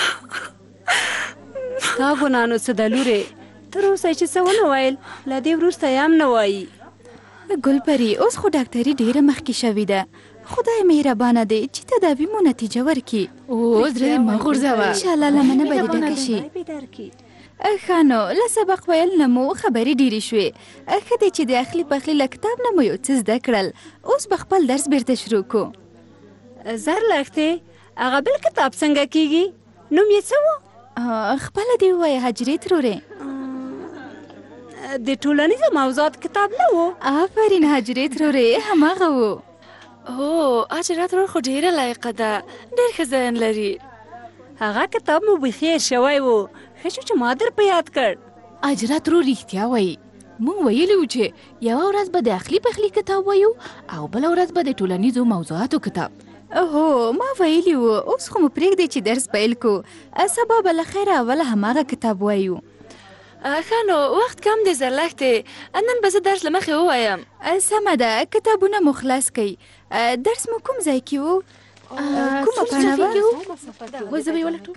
ستا ګناه نو څه ده لورې تر اوسه چې څه ونه ویل له دې وروسته یې هم نه وایي ګلپري اوس خو ډاکټري ډېره مخکې شوې ده خدای مهربانه دی چې تداوي مو نتیجه ورکړي او زړه دې مه غورځوه انشاءالله لمنه به دې ډکه شي ښه نو له سبق ویل نه مو خبرې ډېرې شوې ښه دی چې د اخلي پخلي له کتاب نه مو یو څه زده کړل اوس به خپل درس بیرته شروع کړو زرلښتې هغه بل کتاب څنګه کیږي نوم یې څه و خپله دې ووایه حجرې ترورې د ټولنیزو موضوعات کتاب نه و آفرین حجرې ترورې هماغه و هو حجره ترور خو ډېره لایقه ده ډېر ښه ذهن لري هغه کتاب مو بخیر شوی و ښه شو چې ما در په یاد کړ حجره ترور رښتیا وایي موږ ویلي وو چې یوه ورځ به د اخلي پخلي کتاب وایو او بله ورځ به د ټولنیزو موضوعاتو کتاب هو ما ویلي وو اوس خو مو پرېږدئ چې درس پیل کړو سبا به له خیره اوله هماغه کتاب وایو ښه نو وخت کم دی زرلښتې نن به زه درس له مخې ووایم سمه ده کتابونه مو خلاص کړئ درس مو کوم ځای کې و کومه پاڼه وه وایي زه به یې ولټوم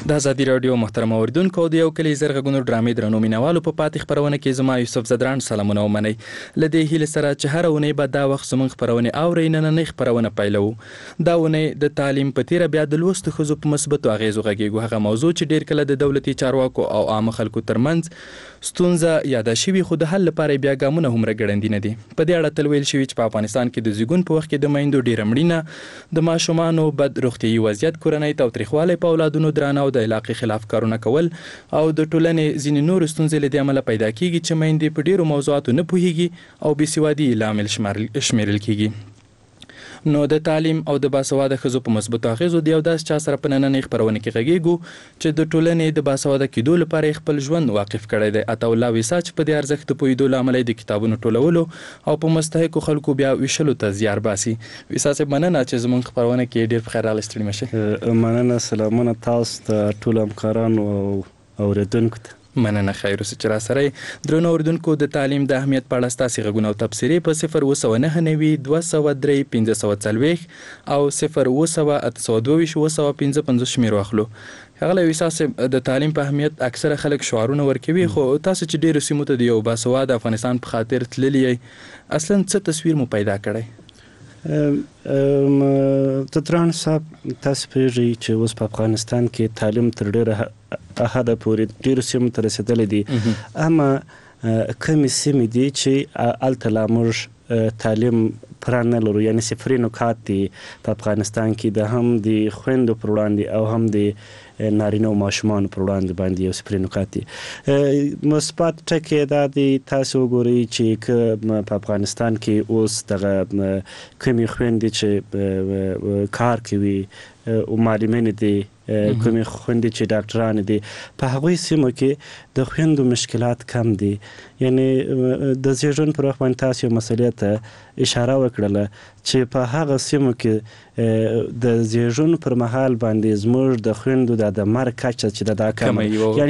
د ازادي رادیو محترم اوریدونکو د یو کلی زرغونو ډرامې درنو مینوالو په پاتې خبرونه کې زما یوسف زدران سلامونه ومنئ. لدې هیله سره چې هر اونۍ به دا وخت زموږ خبرونه اورئ. نننۍ خبرونه پیلو. دا اونۍ د تعلیم په تیره بیا د لوستو ښځو په مثبتو اغیزو غږیږو. هغه موضوع چې ډیر کله د دولتي چارواکو او عامه خلکو ترمنځ ستونزه یاده شوي خو د حل لپاره بیا ګامونه هومره ګړندي نه دي. په دې اړه تل ویل شوي چې په افغانستان کې د زیږون په وخت کې د میندو ډیره مړینه، د ماشومانو بد روغتیایي وضعیت، کورنۍ تاوتریخوالی په اولادونو درانه او د علاقې خلاف کارونه کول او د ټولنې ځینې نور ستونزې له دې امله پیدا کیږي چې میندې په ډیرو موضوعاتو نه پوهیږي او بې سوادي لامل شمیرل کیږي. نو د تعلیم او د باسواده ښځو په مثبتو اغیزو د یو داس چا سره په نننۍ خپرونه کې غږیږو چې د ټولنې د باسواده کېدو لپاره خپل ژوند واقف کړی دی. عطاالله ویسا چې په دې ارزښت پوهېدو له امله د کتابونو ټولولو او په مستحقو خلکو بیا ویشلو ته زیار باسي. ویسا صاحب مننه چې زموږ خپرونه کې ډېر په خیر راغلی، ستړي مه شئ. مننه، سلامونه تاسو ته ټولو همکارانو او اورېدونکو ته. مننه خیر اوسه چې را سره درنو اوریدونکو د تعلیم د اهمیت په اړه ستاسې غږونه او تبصرې په صفر اوه سوه نهه نوي دوه سوه درې پنځه سوه څلوېښت او صفر اوه سوه اته سوه دوه ویشت اوه سوه پنځه پنځوس شمېر واخلو. ښاغلی ویسا صاحب، د تعلیم په اهمیت اکثره خلک شعارونه ورکوي، خو تاسو چې ډېرو سیمو ته د یو باسواده افغانستان په خاطر تللي یې، اصلا څه تصویر مو پیدا کړی؟ تطران صاحب، تاسو پوهېږئ چې اوس په افغانستان کې تعلیم تر ډېره حده پورې ډېرو سیمو ته رسېدلی دی، اما کمې سیمې دي چې هلته لا موږ تعلیم پوره نه لرو، یعنې صفري نکات دي په افغانستان کې، د هم د خویندو پر وړاندې او هم د نارینه او ماشومانو پر وړاندې باندې یو صفري نکات دي. مثبت ټکي دا دی، تاسو وګورئ چې که په افغانستان کې اوس دغه کومې خویندې چې کار کوي او معلمینې دي، کومې خویندې چې ډاکټرانې دي، په هغوی سیمو کې د خویندو مشکلات کم دي. یعنې د زیږون پر وخت باندې تاسو یو مسئلې ته اشاره وکړله چې په هغه سیمو کې د زیږون پر مهال باندې زموږ د خویندو د مرګ کچه چې دا کمه،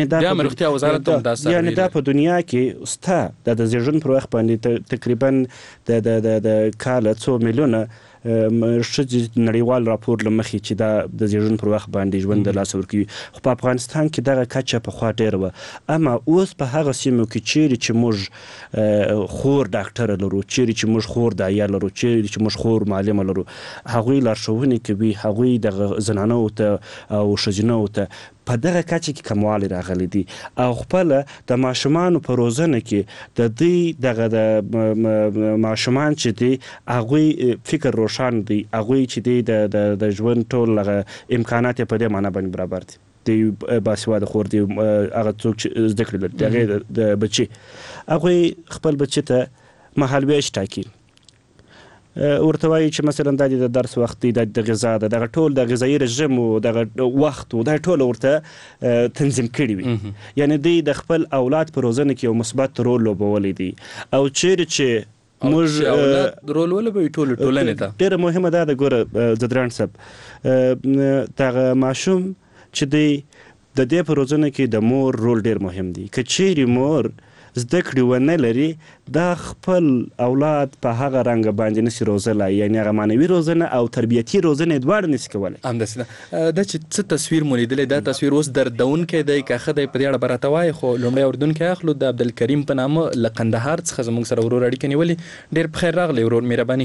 یعنې دا په دنیا کې سته د زیږون پر وخت باندې تقریبا د کاله څو میلیونه ښځې نړیوال راپور له مخې چې دا د زیږون پر وخت باندې ژوند د لاسه ورکوي، خو په افغانستان کې دغه کچه پخوا ډېره وه. اما اوس په هغه سیمو کې چیرې چې موږ خور ډاکټره لرو، چیرې چې موږ خور دایه لرو، چیرې چې موږ خور معلمه لرو، هغوی لارښوونې کوي، هغوی دغه زنانو ته او ښځینو ته په دغه کچه کې کموالی راغلی دی. او خپله د ماشومانو په روزنه کې د دوی دغه د ماشومان چې دی هغوی فکر روښان دی، هغوی چې دی د ژوند ټول هغه امکانات یې په دې معنا باندې برابر دي. د باسواده خور دی، هغه څوک چې زده کړې لري، د هغې د بچي، هغوی خپل بچي ته مهالویش ټاکي، ورته وایي چې مثلا دا د درس وخت دی، دا د غذا ده، دغه ټول د غذایي رژیم و دغه وخت و دا ټول ورته تنظیم کړي وي. یعنې دوی د خپل اولاد په روزنه کې یو مثبت رول لوبولی دی. او چیرې چې موږ اولاد رول ولوبوي ټول ټولنې ته، ډېره مهمه ده. د ګوره زدران صاحب، دغه ماشوم چې دی د دې په روزنه کې د مور رول ډېر مهم دی. که چیرې مور زده کړې ونه لري، دا خپل اولاد په هغه رنګه باندې نشي روزلی، یعنې هغه معنوي روزنه او تربیتي روزنه یې دواړه نشي کولی. همداسې ده. دا چې څه تصویر مو لیدلی، دا تصویر اوس دردونکی دی که ښه دی، په دې اړه به راته وایي. خو لومړی اورېدونکی اخلو د عبدالکریم په نامه له قندهار څخه زموږ سره ورور اړیکه نیولي. ډېر په خیر راغلی ورور، مهرباني.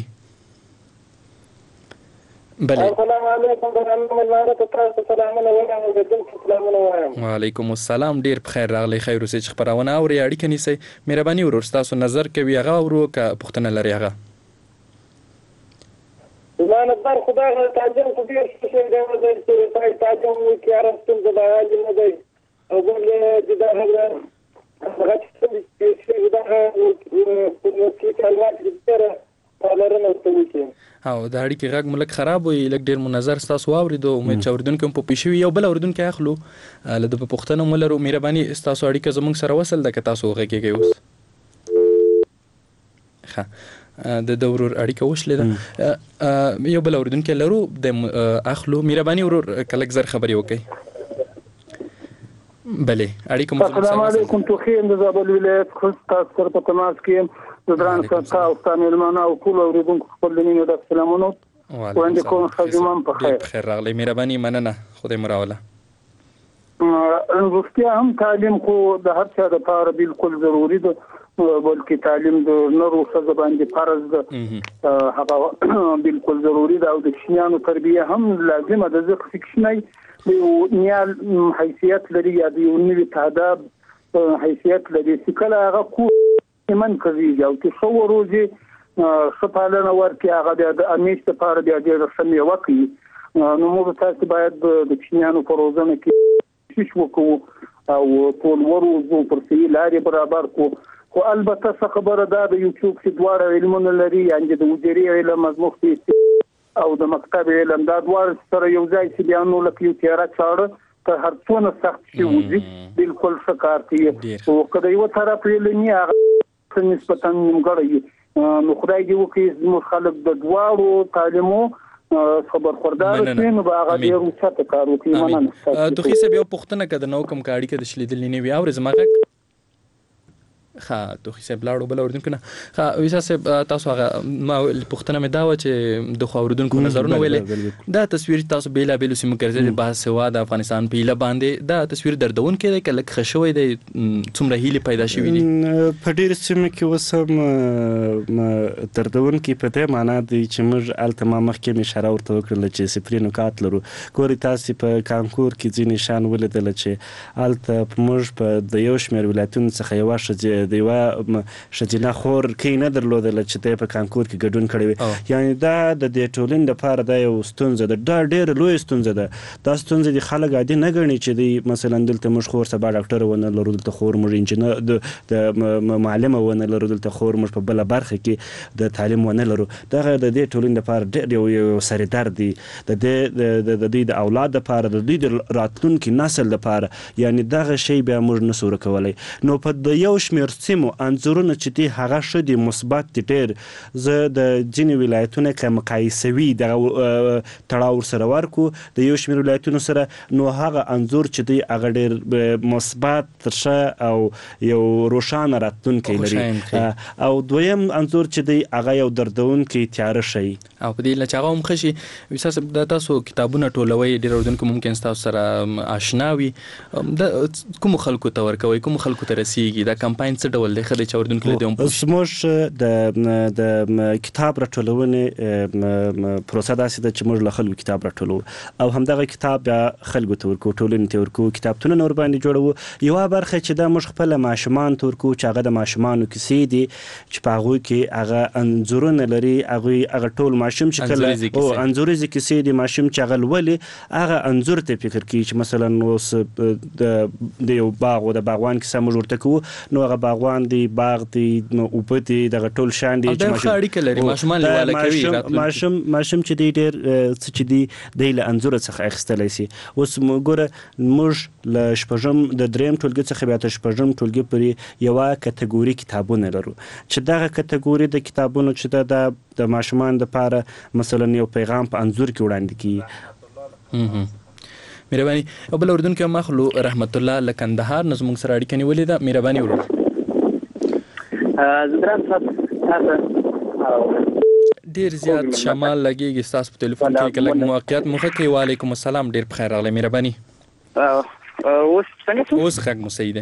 بله. السلام علیکم ورحمة الله تاسو سلامونه وایم، اوریدونکو سلامونه وایم. وعلیکم السلام، ډېر په خیر راغلی. خیر اوسئ چې خپرونه اورئ، اړیکه نیسئ. مهرباني ورور، ستاسو نظر کوي هغه اورو، که پوښتنه لري هغه. زما نظر خو دغه تعلیم خو ډېر ښه شی دی چې باید تعلیم وکړي، هره ستونزه د هغه نه دی. او بل چې دغه هغه چې دغه کلمات ډېره پالرنه ورته وکړي. او د اړیکې غږ مو لږ خراب وي، لږ ډېر مو نظر ستاسو واورېدو. امید چې اورېدونکي هم په پوه شوي. یو بل اورېدونکی اخلو، له ده په پوښتنه مو لرو. مهرباني ستاسو اړیکه زموږ سره وصل ده که تاسو غږېږئ اوس؟ ښه، د ده ورور اړیکه وشلېده. یو بل اورېدونکی لرو، د اخلو. مهرباني ورور که لږ زر خبرې وکړئ. بله، اړیکه مو السلام علیکم. توخیم د زابل ولایت خوست تاسو سره په تماس کې یم. زدران صاحب او ستا مېلمانه او ټولو اورېدونکو خپل د مینې ډک سلامونه وړاندې کوم. ښه جمعه په خیر. په خیر راغلی، مهرباني، مننه، خدای مو راوله. روغتیا هم تعلیم خو د هر چا لپاره بالکل ضروري ده بلکې تعلیم د نورو ښځو باندې فرض ده هغه بالکل ضروري ده او د کوچنیانو تربیه هم لازمه ده ځکه چې کوچنی یو نیال حیثیت لري یا د یو نوي تهداب حیثیت لري چې کله هغه کو من کوي او چې ښه وروزي ښه پالنه ورکړي هغه بیا د امیش لپاره بیا ډېره ښه میوه کوي نو موږ تاسو باید د کوچنیانو په روزنه کې کوشش وکړو او ټول ورو پر صحیح لارې برابر کړو خو البته څه خبره ده د یو څوک چې دواړه علمونه لري یعنې د وزیري علم از مخکې او د مکتب علم دا دواړه سره یو ځای چې بیا نو لکه یو تیاره چاړه که هر څونه سخت شي وځي بالکل ښه کار کوي خو که د یوه طرف علمي هغه نسبتا نیمګړی نو خدای دې وکړي زموږ خلک د دواړو تعلیمو خبر خبردار شي نو هغه ډیر اوچته کار وکړي مننه دوی صاحب یو پښتنه کده نو کوم کاړي کې د شلیدل نه وی او زماغه خا دوی صاحب لاړو بل اوردون کنه خا ویسا صاحب تاسو هغه ما پښتنه مې دا و چې د خو اوردونکو نظرونه ویلې دا تصویر تاسو بیلا بیل سیمه ګرځي د بحث سوا د افغانستان په اله باندې دا تصویر دردون کې کله خښوي د څومره هیله پیدا شوې دي په ډیر سیمه کې وسم دردون کې په دې معنی دی چې موږ التما مخکې اشاره ورته وکړل چې سپری نکات لرو ګوري تاسو په کانکور کې ځینې نشان ولیدل چې الته موږ په د یو شمېر ولایتونو څخه یو شې د یو شجنا خور کې نه درلودل چې ته په کانکور کې ګډون کړی وي یعنی دا د دې ټولن لپاره د یو ستونزه ده دا ډېر لوی ستونزه ده دا ستونزه د خلک عادي نه ګڼي چې د مثلا دلته موږ خور سبا ډاکټر ونه لرو دلته خور موږ انجنیر د معلم ونه لرو دلته خور موږ په بل برخه کې د تعلیم ونه لرو دا د دې ټولن لپاره ډېر یو سره درد دی د دې د دې د اولاد لپاره د دې د راتلونکي نسل لپاره یعنی دغه شی بیا موږ نه سور کولای نو په د یو شمېر سیمو انځورونه چې دی هغه شدي مثبت دي ډېر زه د ځینې ولایتونو که مقایسوي دغه تړاو سره ورکو د یو شمېر ولایتونو سره نو هغه انځور چې دی هغه ډېر مثبت ښه او یو روښانه راتلونکی لري او دویم انځور چې دی هغه یو دردونکی تیاره شي او په دې لچ هغه هم ښه شي ویسا صاحب د تاسو کتابونه ټولوي ډېر اردونکو ممکن تاسو سره آشنا وي د کوم خلکو ته ورکوي کوم خلکو ته رسیږي دا کمپاین څه ډول دی خدای چې اردن کې د زموږ د د کتاب راټولونې پروسه داسې ده چې موږ له خلکو کتاب راټولو او همدغه کتاب بیا خلکو ته ورکو ټولنې ته ورکو کتابتونونه ور باندې جوړوو یوه برخه چې دا موږ خپل ماشومان ته ورکو چې هغه د ماشومانو کیسې دي چې په هغوی کې هغه انځورونه لري هغوی هغه ټول ماشوم چې کله او انځوریزې کیسې دي ماشوم چې هغه لولي هغه انځور ته فکر کوي چې مثلا اوس د یو باغ او د باغوان کیسه موږ ورته کوو نو هغه باغوان دی باغ دی اوبه دي دغه ټول شان دي چې ماشوم اړیکه لري ماشومان لیواله کوي ماشوم ماشوم چې دی ډېر څه چې دی د له انځور څخه اخیستلی شي اوس ګوره موږ له شپږم د دریم ټولګي څخه بیا تر شپږم ټولګي پورې یوه کټګوري کتابونه لرو چې دغه کټګوري د کتابونو چې ده د ماشومان دپاره مثلا یو پیغام په انځور کې وړاندې کیږي مهرباني او بل اردن کې مخلو رحمت الله لکندهار نظم سره اړیکه نیولې ده مهرباني ورور زدران صاحب ډیر زیات شمال لګیږي تاسو په ټلیفون کې کله موقعیت مخه کې وعلیکم السلام ډیر بخیر راغلی مهرباني اوس څنګه اوس خک مو سیده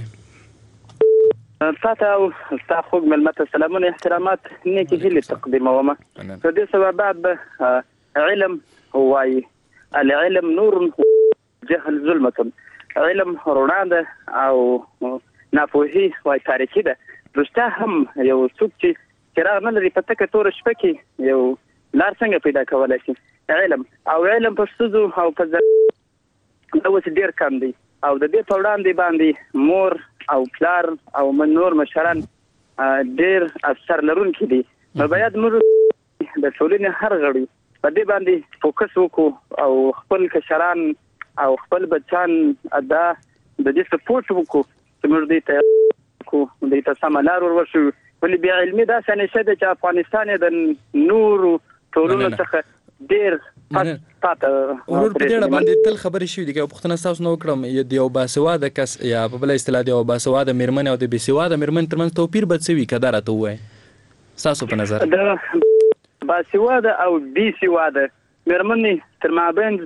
تاسو او تاسو خو ملمت سلامونه احترامات نیکی هلي تقدموم په دې سبب علم هو العلم نور جهل ظلمة علم رڼا ده او ناپوهي وای تاریخي ده رښتیا هم یو څوک چې چراغ نه لري په تکه توره شپه کې یو لار څنګه پیدا کولی شي علم او علم په ښځو او په دا اوس ډېر کم دی او د دې په وړاندې باندې مور او پلار او نور مشران ډېر اثر لرونکي دي نو باید موږ د ټولنې هر غړي په دې باندې فوکس وکړو او خپل کشران او خپل بچان ادا د دې سپورټ وکړو چې موږ دې ته کو دې ته سم لار ورشو ولې بیا علمي دا څنګه شه چې افغانستان د نور ټولنو څخه ډېر پات ورور په دې باندې تل خبرې شوې دي چې پښتنه تاسو نو کړم یو باسواده کس یا په بل اصطلاح دی او باسواده مرمن او د باسواده مرمن ترمنځ توپیر به څه وي کدار ته وای تاسو په نظر باسواده او بي سواده مرمنې تر مابین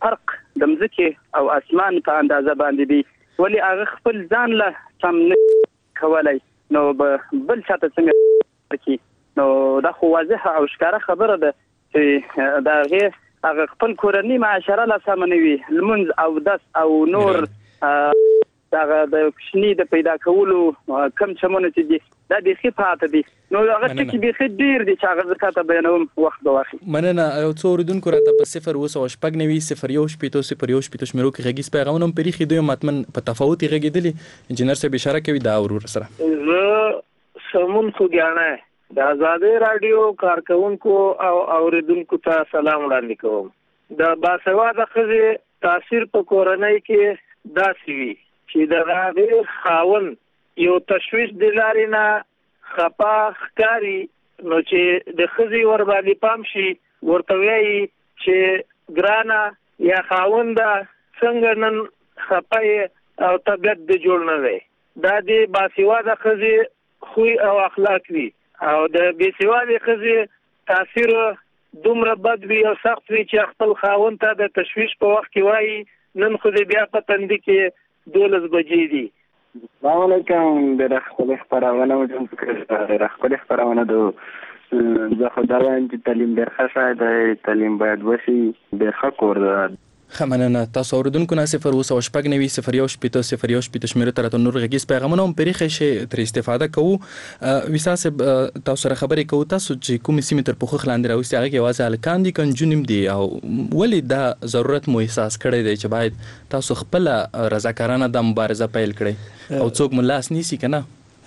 فرق د مځکې او اسمان په اندازه باندې دی ولی هغه خپل ځان له سم نه کولای نو بل چاته څنګه کی نو دا خو واضح او ښکاره خبره ده چې دا غي هغه خپل کورنۍ معاشره لا سمنوي لمنځ او داس او نور دا د کشنی د پیدا کولو کم چمونه چې دي دا د خې پاتې دي نو هغه چې به خې ډیر دي چې هغه زکات بیانوم وخت به واخی مننه یو څو اوریدونکو راته په صفر اوس او شپږ نوي صفر یو شپږ صفر یو شپږ شمیرو کې غږیز پیغامونه پرې دوی متمن په تفاوت غږیدلی انجنیر صاحب اشاره کوي دا ورور سره زه سمون خو ګاڼه د آزادي رادیو کارکونکو او اوریدونکو ته سلام وړاندې کوم د باسواده خزي تاثیر په کورنۍ کې داسې وي چې د هغه خاون یو تشویش د لارې نه خپا ښکاری نو چې د خزي ور باندې پام شي ورته وایي چې ګرانا یا خاونده څنګه نن خپای او طبيعت د جوړ نه وي دا د باسواده خزي خو او اخلاق وي او د باسواده خزي تاثیر دومره بد وي او سخت وي چې خپل خاون ته د تشویش په وخت کې وایي نن خو دې بیا په تند کې دولس بجې دي. السلام علیکم د خپل خبرونه مجم فکر د خپل خبرونه دو زه خو دا وایم چې تعلیم ډېر ښه شای دی تعلیم باید وشي ډېر ښه کور ده خمننه تاسو اوریدونکو نه صفر اوس او شپږ نوي صفر یو شپږ صفر یو شپږ شمیره تر ته نور غږیز پیغامونه هم پرې خې تر استفاده کوو وساسه تاسو سره خبرې کوو تاسو چې کوم سیمه تر پوخ خلاندې راوستي هغه کې واځه الکان دي کنجونیم دي او ولی دا ضرورت مو احساس کړی دی چې باید تاسو خپل رضاکارانه د مبارزه پیل کړئ او څوک ملاس نیسی کنه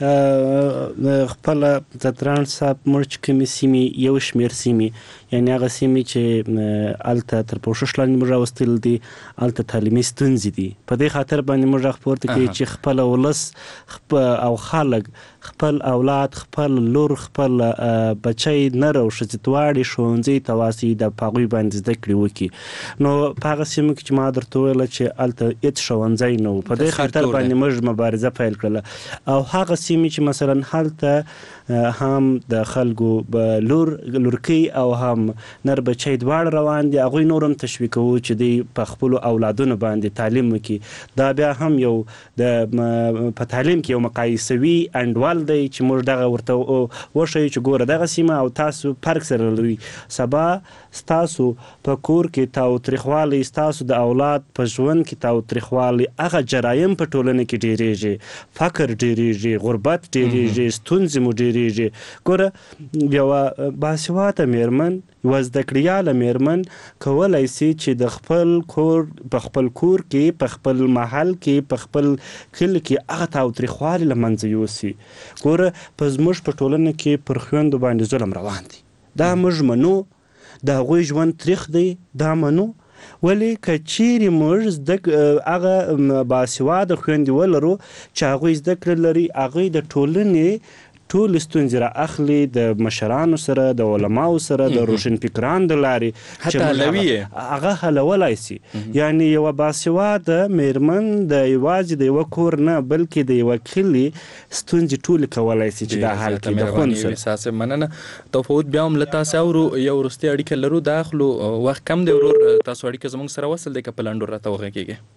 خپل زتران صاحب مرچ کمی سیمی یو شمیر سیمی یعنی هغه سیمی چې الته تر پوښښ لاندې موږ راوستل دي الته تعلیمي ستونزې دي په دې خاطر باندې موږ خپورته کې چې خپل ولس او خلک خپل اولاد خپل لور خپل بچي نه راوښځي دواړي ښوونځي ته واسي د پاغوي باندې زده کړې وکړي نو په هغه سیمه کې چې ما درته ویل چې الته هیڅ ښوونځی نه و په دې خاطر باندې موږ مبارزه پیل کړله او هغه سیمه چې مثلا هلته هم د خلکو لور لورکی او هم نر بچي دواړه روان دي هغوی نورم تشویقوو چې دوی په خپلو اولادونو باندې تعلیم وکړي دا بیا هم یو د په تعلیم کې یو مقایسوي انډول دی چې موږ دغه ورته وښیو چې ګوره دغه سیمه او تاسو فرق سره لري سبا ستاسو په کور کې تاوتریخوالی ستاسو د اولاد په ژوند کې تاوتریخوالی هغه جرایم په ټولنه کې ډیریږي فقر ډیریږي غربت ډیریږي ستونزې مو ډیریږي ګوره یوه باسواده میرمن یوه زده کړیاله میرمن کولی سي چې د خپل کور په خپل کور کې په خپل محل کې په خپل کلي کې هغه تاوتریخوالي له منځه یوسي ګوره په زموږ په ټولنه کې پر خویندو باندې ظلم روان دی دا موږ منو د هغوی ژوند تریخ دی دا منو ولی که چیرې موږ هغه باسواده خویندې ولرو چې هغوی زده کړه لري هغوی د ټولنې ټول ستونزې را اخلي د مشرانو سره د علماو سره د روشنفکران د لارې حتی حلوي هغه حلولی سي یعنی یوه باسواده میرمن د یوازې د یوه کور نه بلکې د یوه کلي ستونزې ټولې کولی سي چې دا حل کړي د خوند سره اساسه مننه تفاوت بیا هم له تاسو اورو یو وروستۍ اړیکه لرو د اخلو وخت کم دی ورور تاسو اړیکه زموږ سره وصل دی که په لنډو راته وغږیږئ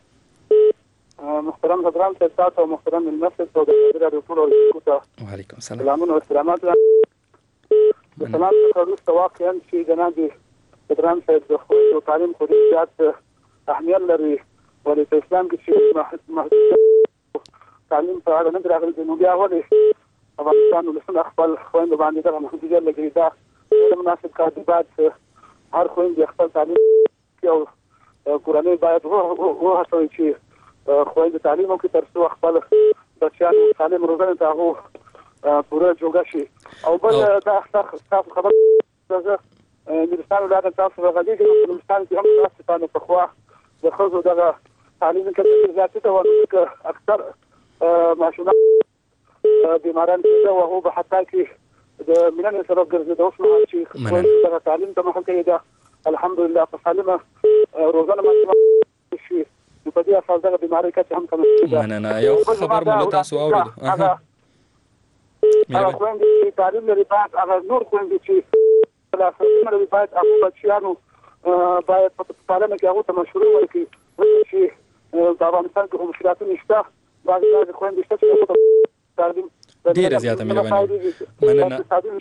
محترم حضرات تاسو محترم المسجد او د رادیو ټول اوریدونکو وعلیکم السلام سلامونه او احترامات د سلام څخه وروسته واقعا چې جناب حضرات صاحب د خو تعلیم خو ډېر زیات اهمیت لري ولې په اسلام کې چې تعلیم په اړه نه راغلي نو بیا ولې افغانستان ولسونه خپل خویندو باندې دغه محدودیت لګوي دا مناسب کار دی باید هر خویندې خپل تعلیم او کورنۍ باید وهڅوي چې خویندې تعلیم وکړي تر څو خپل بچیانو سالم روزنې ته هغو پوره جوګه شي او بل دا تاسو خبر زه نورستان ولایت تاسو غږیږئ په نورستان کې هم تاسو ستانه پخوا د ښځو دغه تعلیم کې زیاتې ته ورته اکثر ماشومان بیماران کېده او هغو به حتی کې د میننې سره ګرځېده اوس نو چې خویندې دغه تعلیم ته مخه کوي ده الحمدلله په سالمه روزنه باندې شي په دې اساس دغه بیماری کچه هم کمه شي نه نه یو خبر مو تاسو اورید هغه هغه خويندې تعلیم لري باید هغه نور خويندې چې خلاصونه لري باید هغه بچیانو باید په پالنه کې هغه ته مشروع ورکړي چې په افغانستان کې مشکلاتونه شته بعضې بعضې خویندې شته چې تعلیم ډیره زیاته مهرباني مننه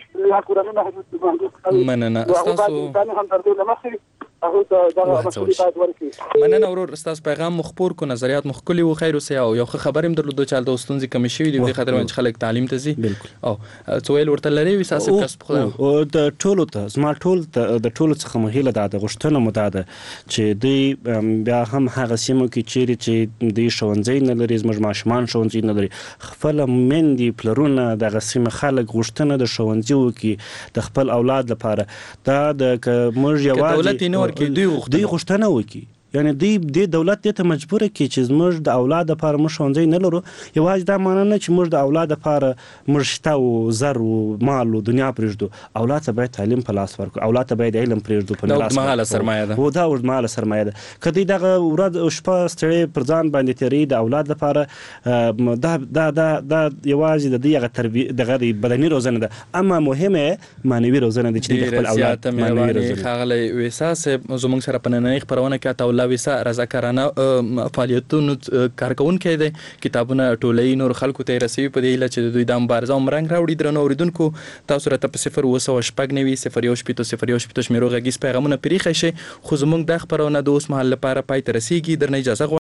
مننه تاسو مننه ورور تاسو پیغام مخبور کو نظریات مخکلی و خیر اوسه او یو خبر هم درلود چې د استونزي کمی شوی دی خاطر چې خلک تعلیم ته زی او څویل ورته لري وساسه کس په او د ټولو ته زما ټول د ټولو څخه مهیله ده د غشتنه مداده چې دی بیا هم هغه سیمو کې چیرې چې دی شونځي نه لري زموږ ماشومان شونځي نه لري خپل مندي پلرونه د غسیمه خلک غشتنه د شونځي وکي د خپل اولاد لپاره دا د موږ یوازې دوی غوښتنه وکړي یعنی دی د دولت ته مجبور کی چې زموږ د اولاد لپاره موږ ښوونځي نه لرو یوازې دا معنی نه چې موږ د اولاد لپاره موږ شته او زر او مال او دنیا پرېږدو اولاد ته باید تعلیم په لاس ورکړو اولاد ته باید علم پرېږدو په لاس اوږدمهاله سرمایه ده او دا اوږدمهاله سرمایه ده که دوی دغه ورځ او شپه ستړی پر ځان باندې تېروي د اولاد لپاره دا دا دا دا یوازې د دې هغه تربیه دغه بدني روزنه ده اما مهمه معنوي روزنه ده چې د خپل اولاد معنوي روزنه خاغلی ویسا زموږ سره په نننۍ خپرونه کې ویسا رضاکارانه فعالیتونو کارکونکي دي کتابونه ټولې نور خلکو ته رسوي په دې لچ د دوی د مبارزه عمرنګ راوړي درنو اوریدونکو تاسو راته په صفر وسو شپږ نوي صفر یو شپږ صفر یو شپږ شمیرو غږیز پیغامونه پریخي شي خو زموږ د خبرونه د اوس مهال لپاره پای ته رسیدي درنه اجازه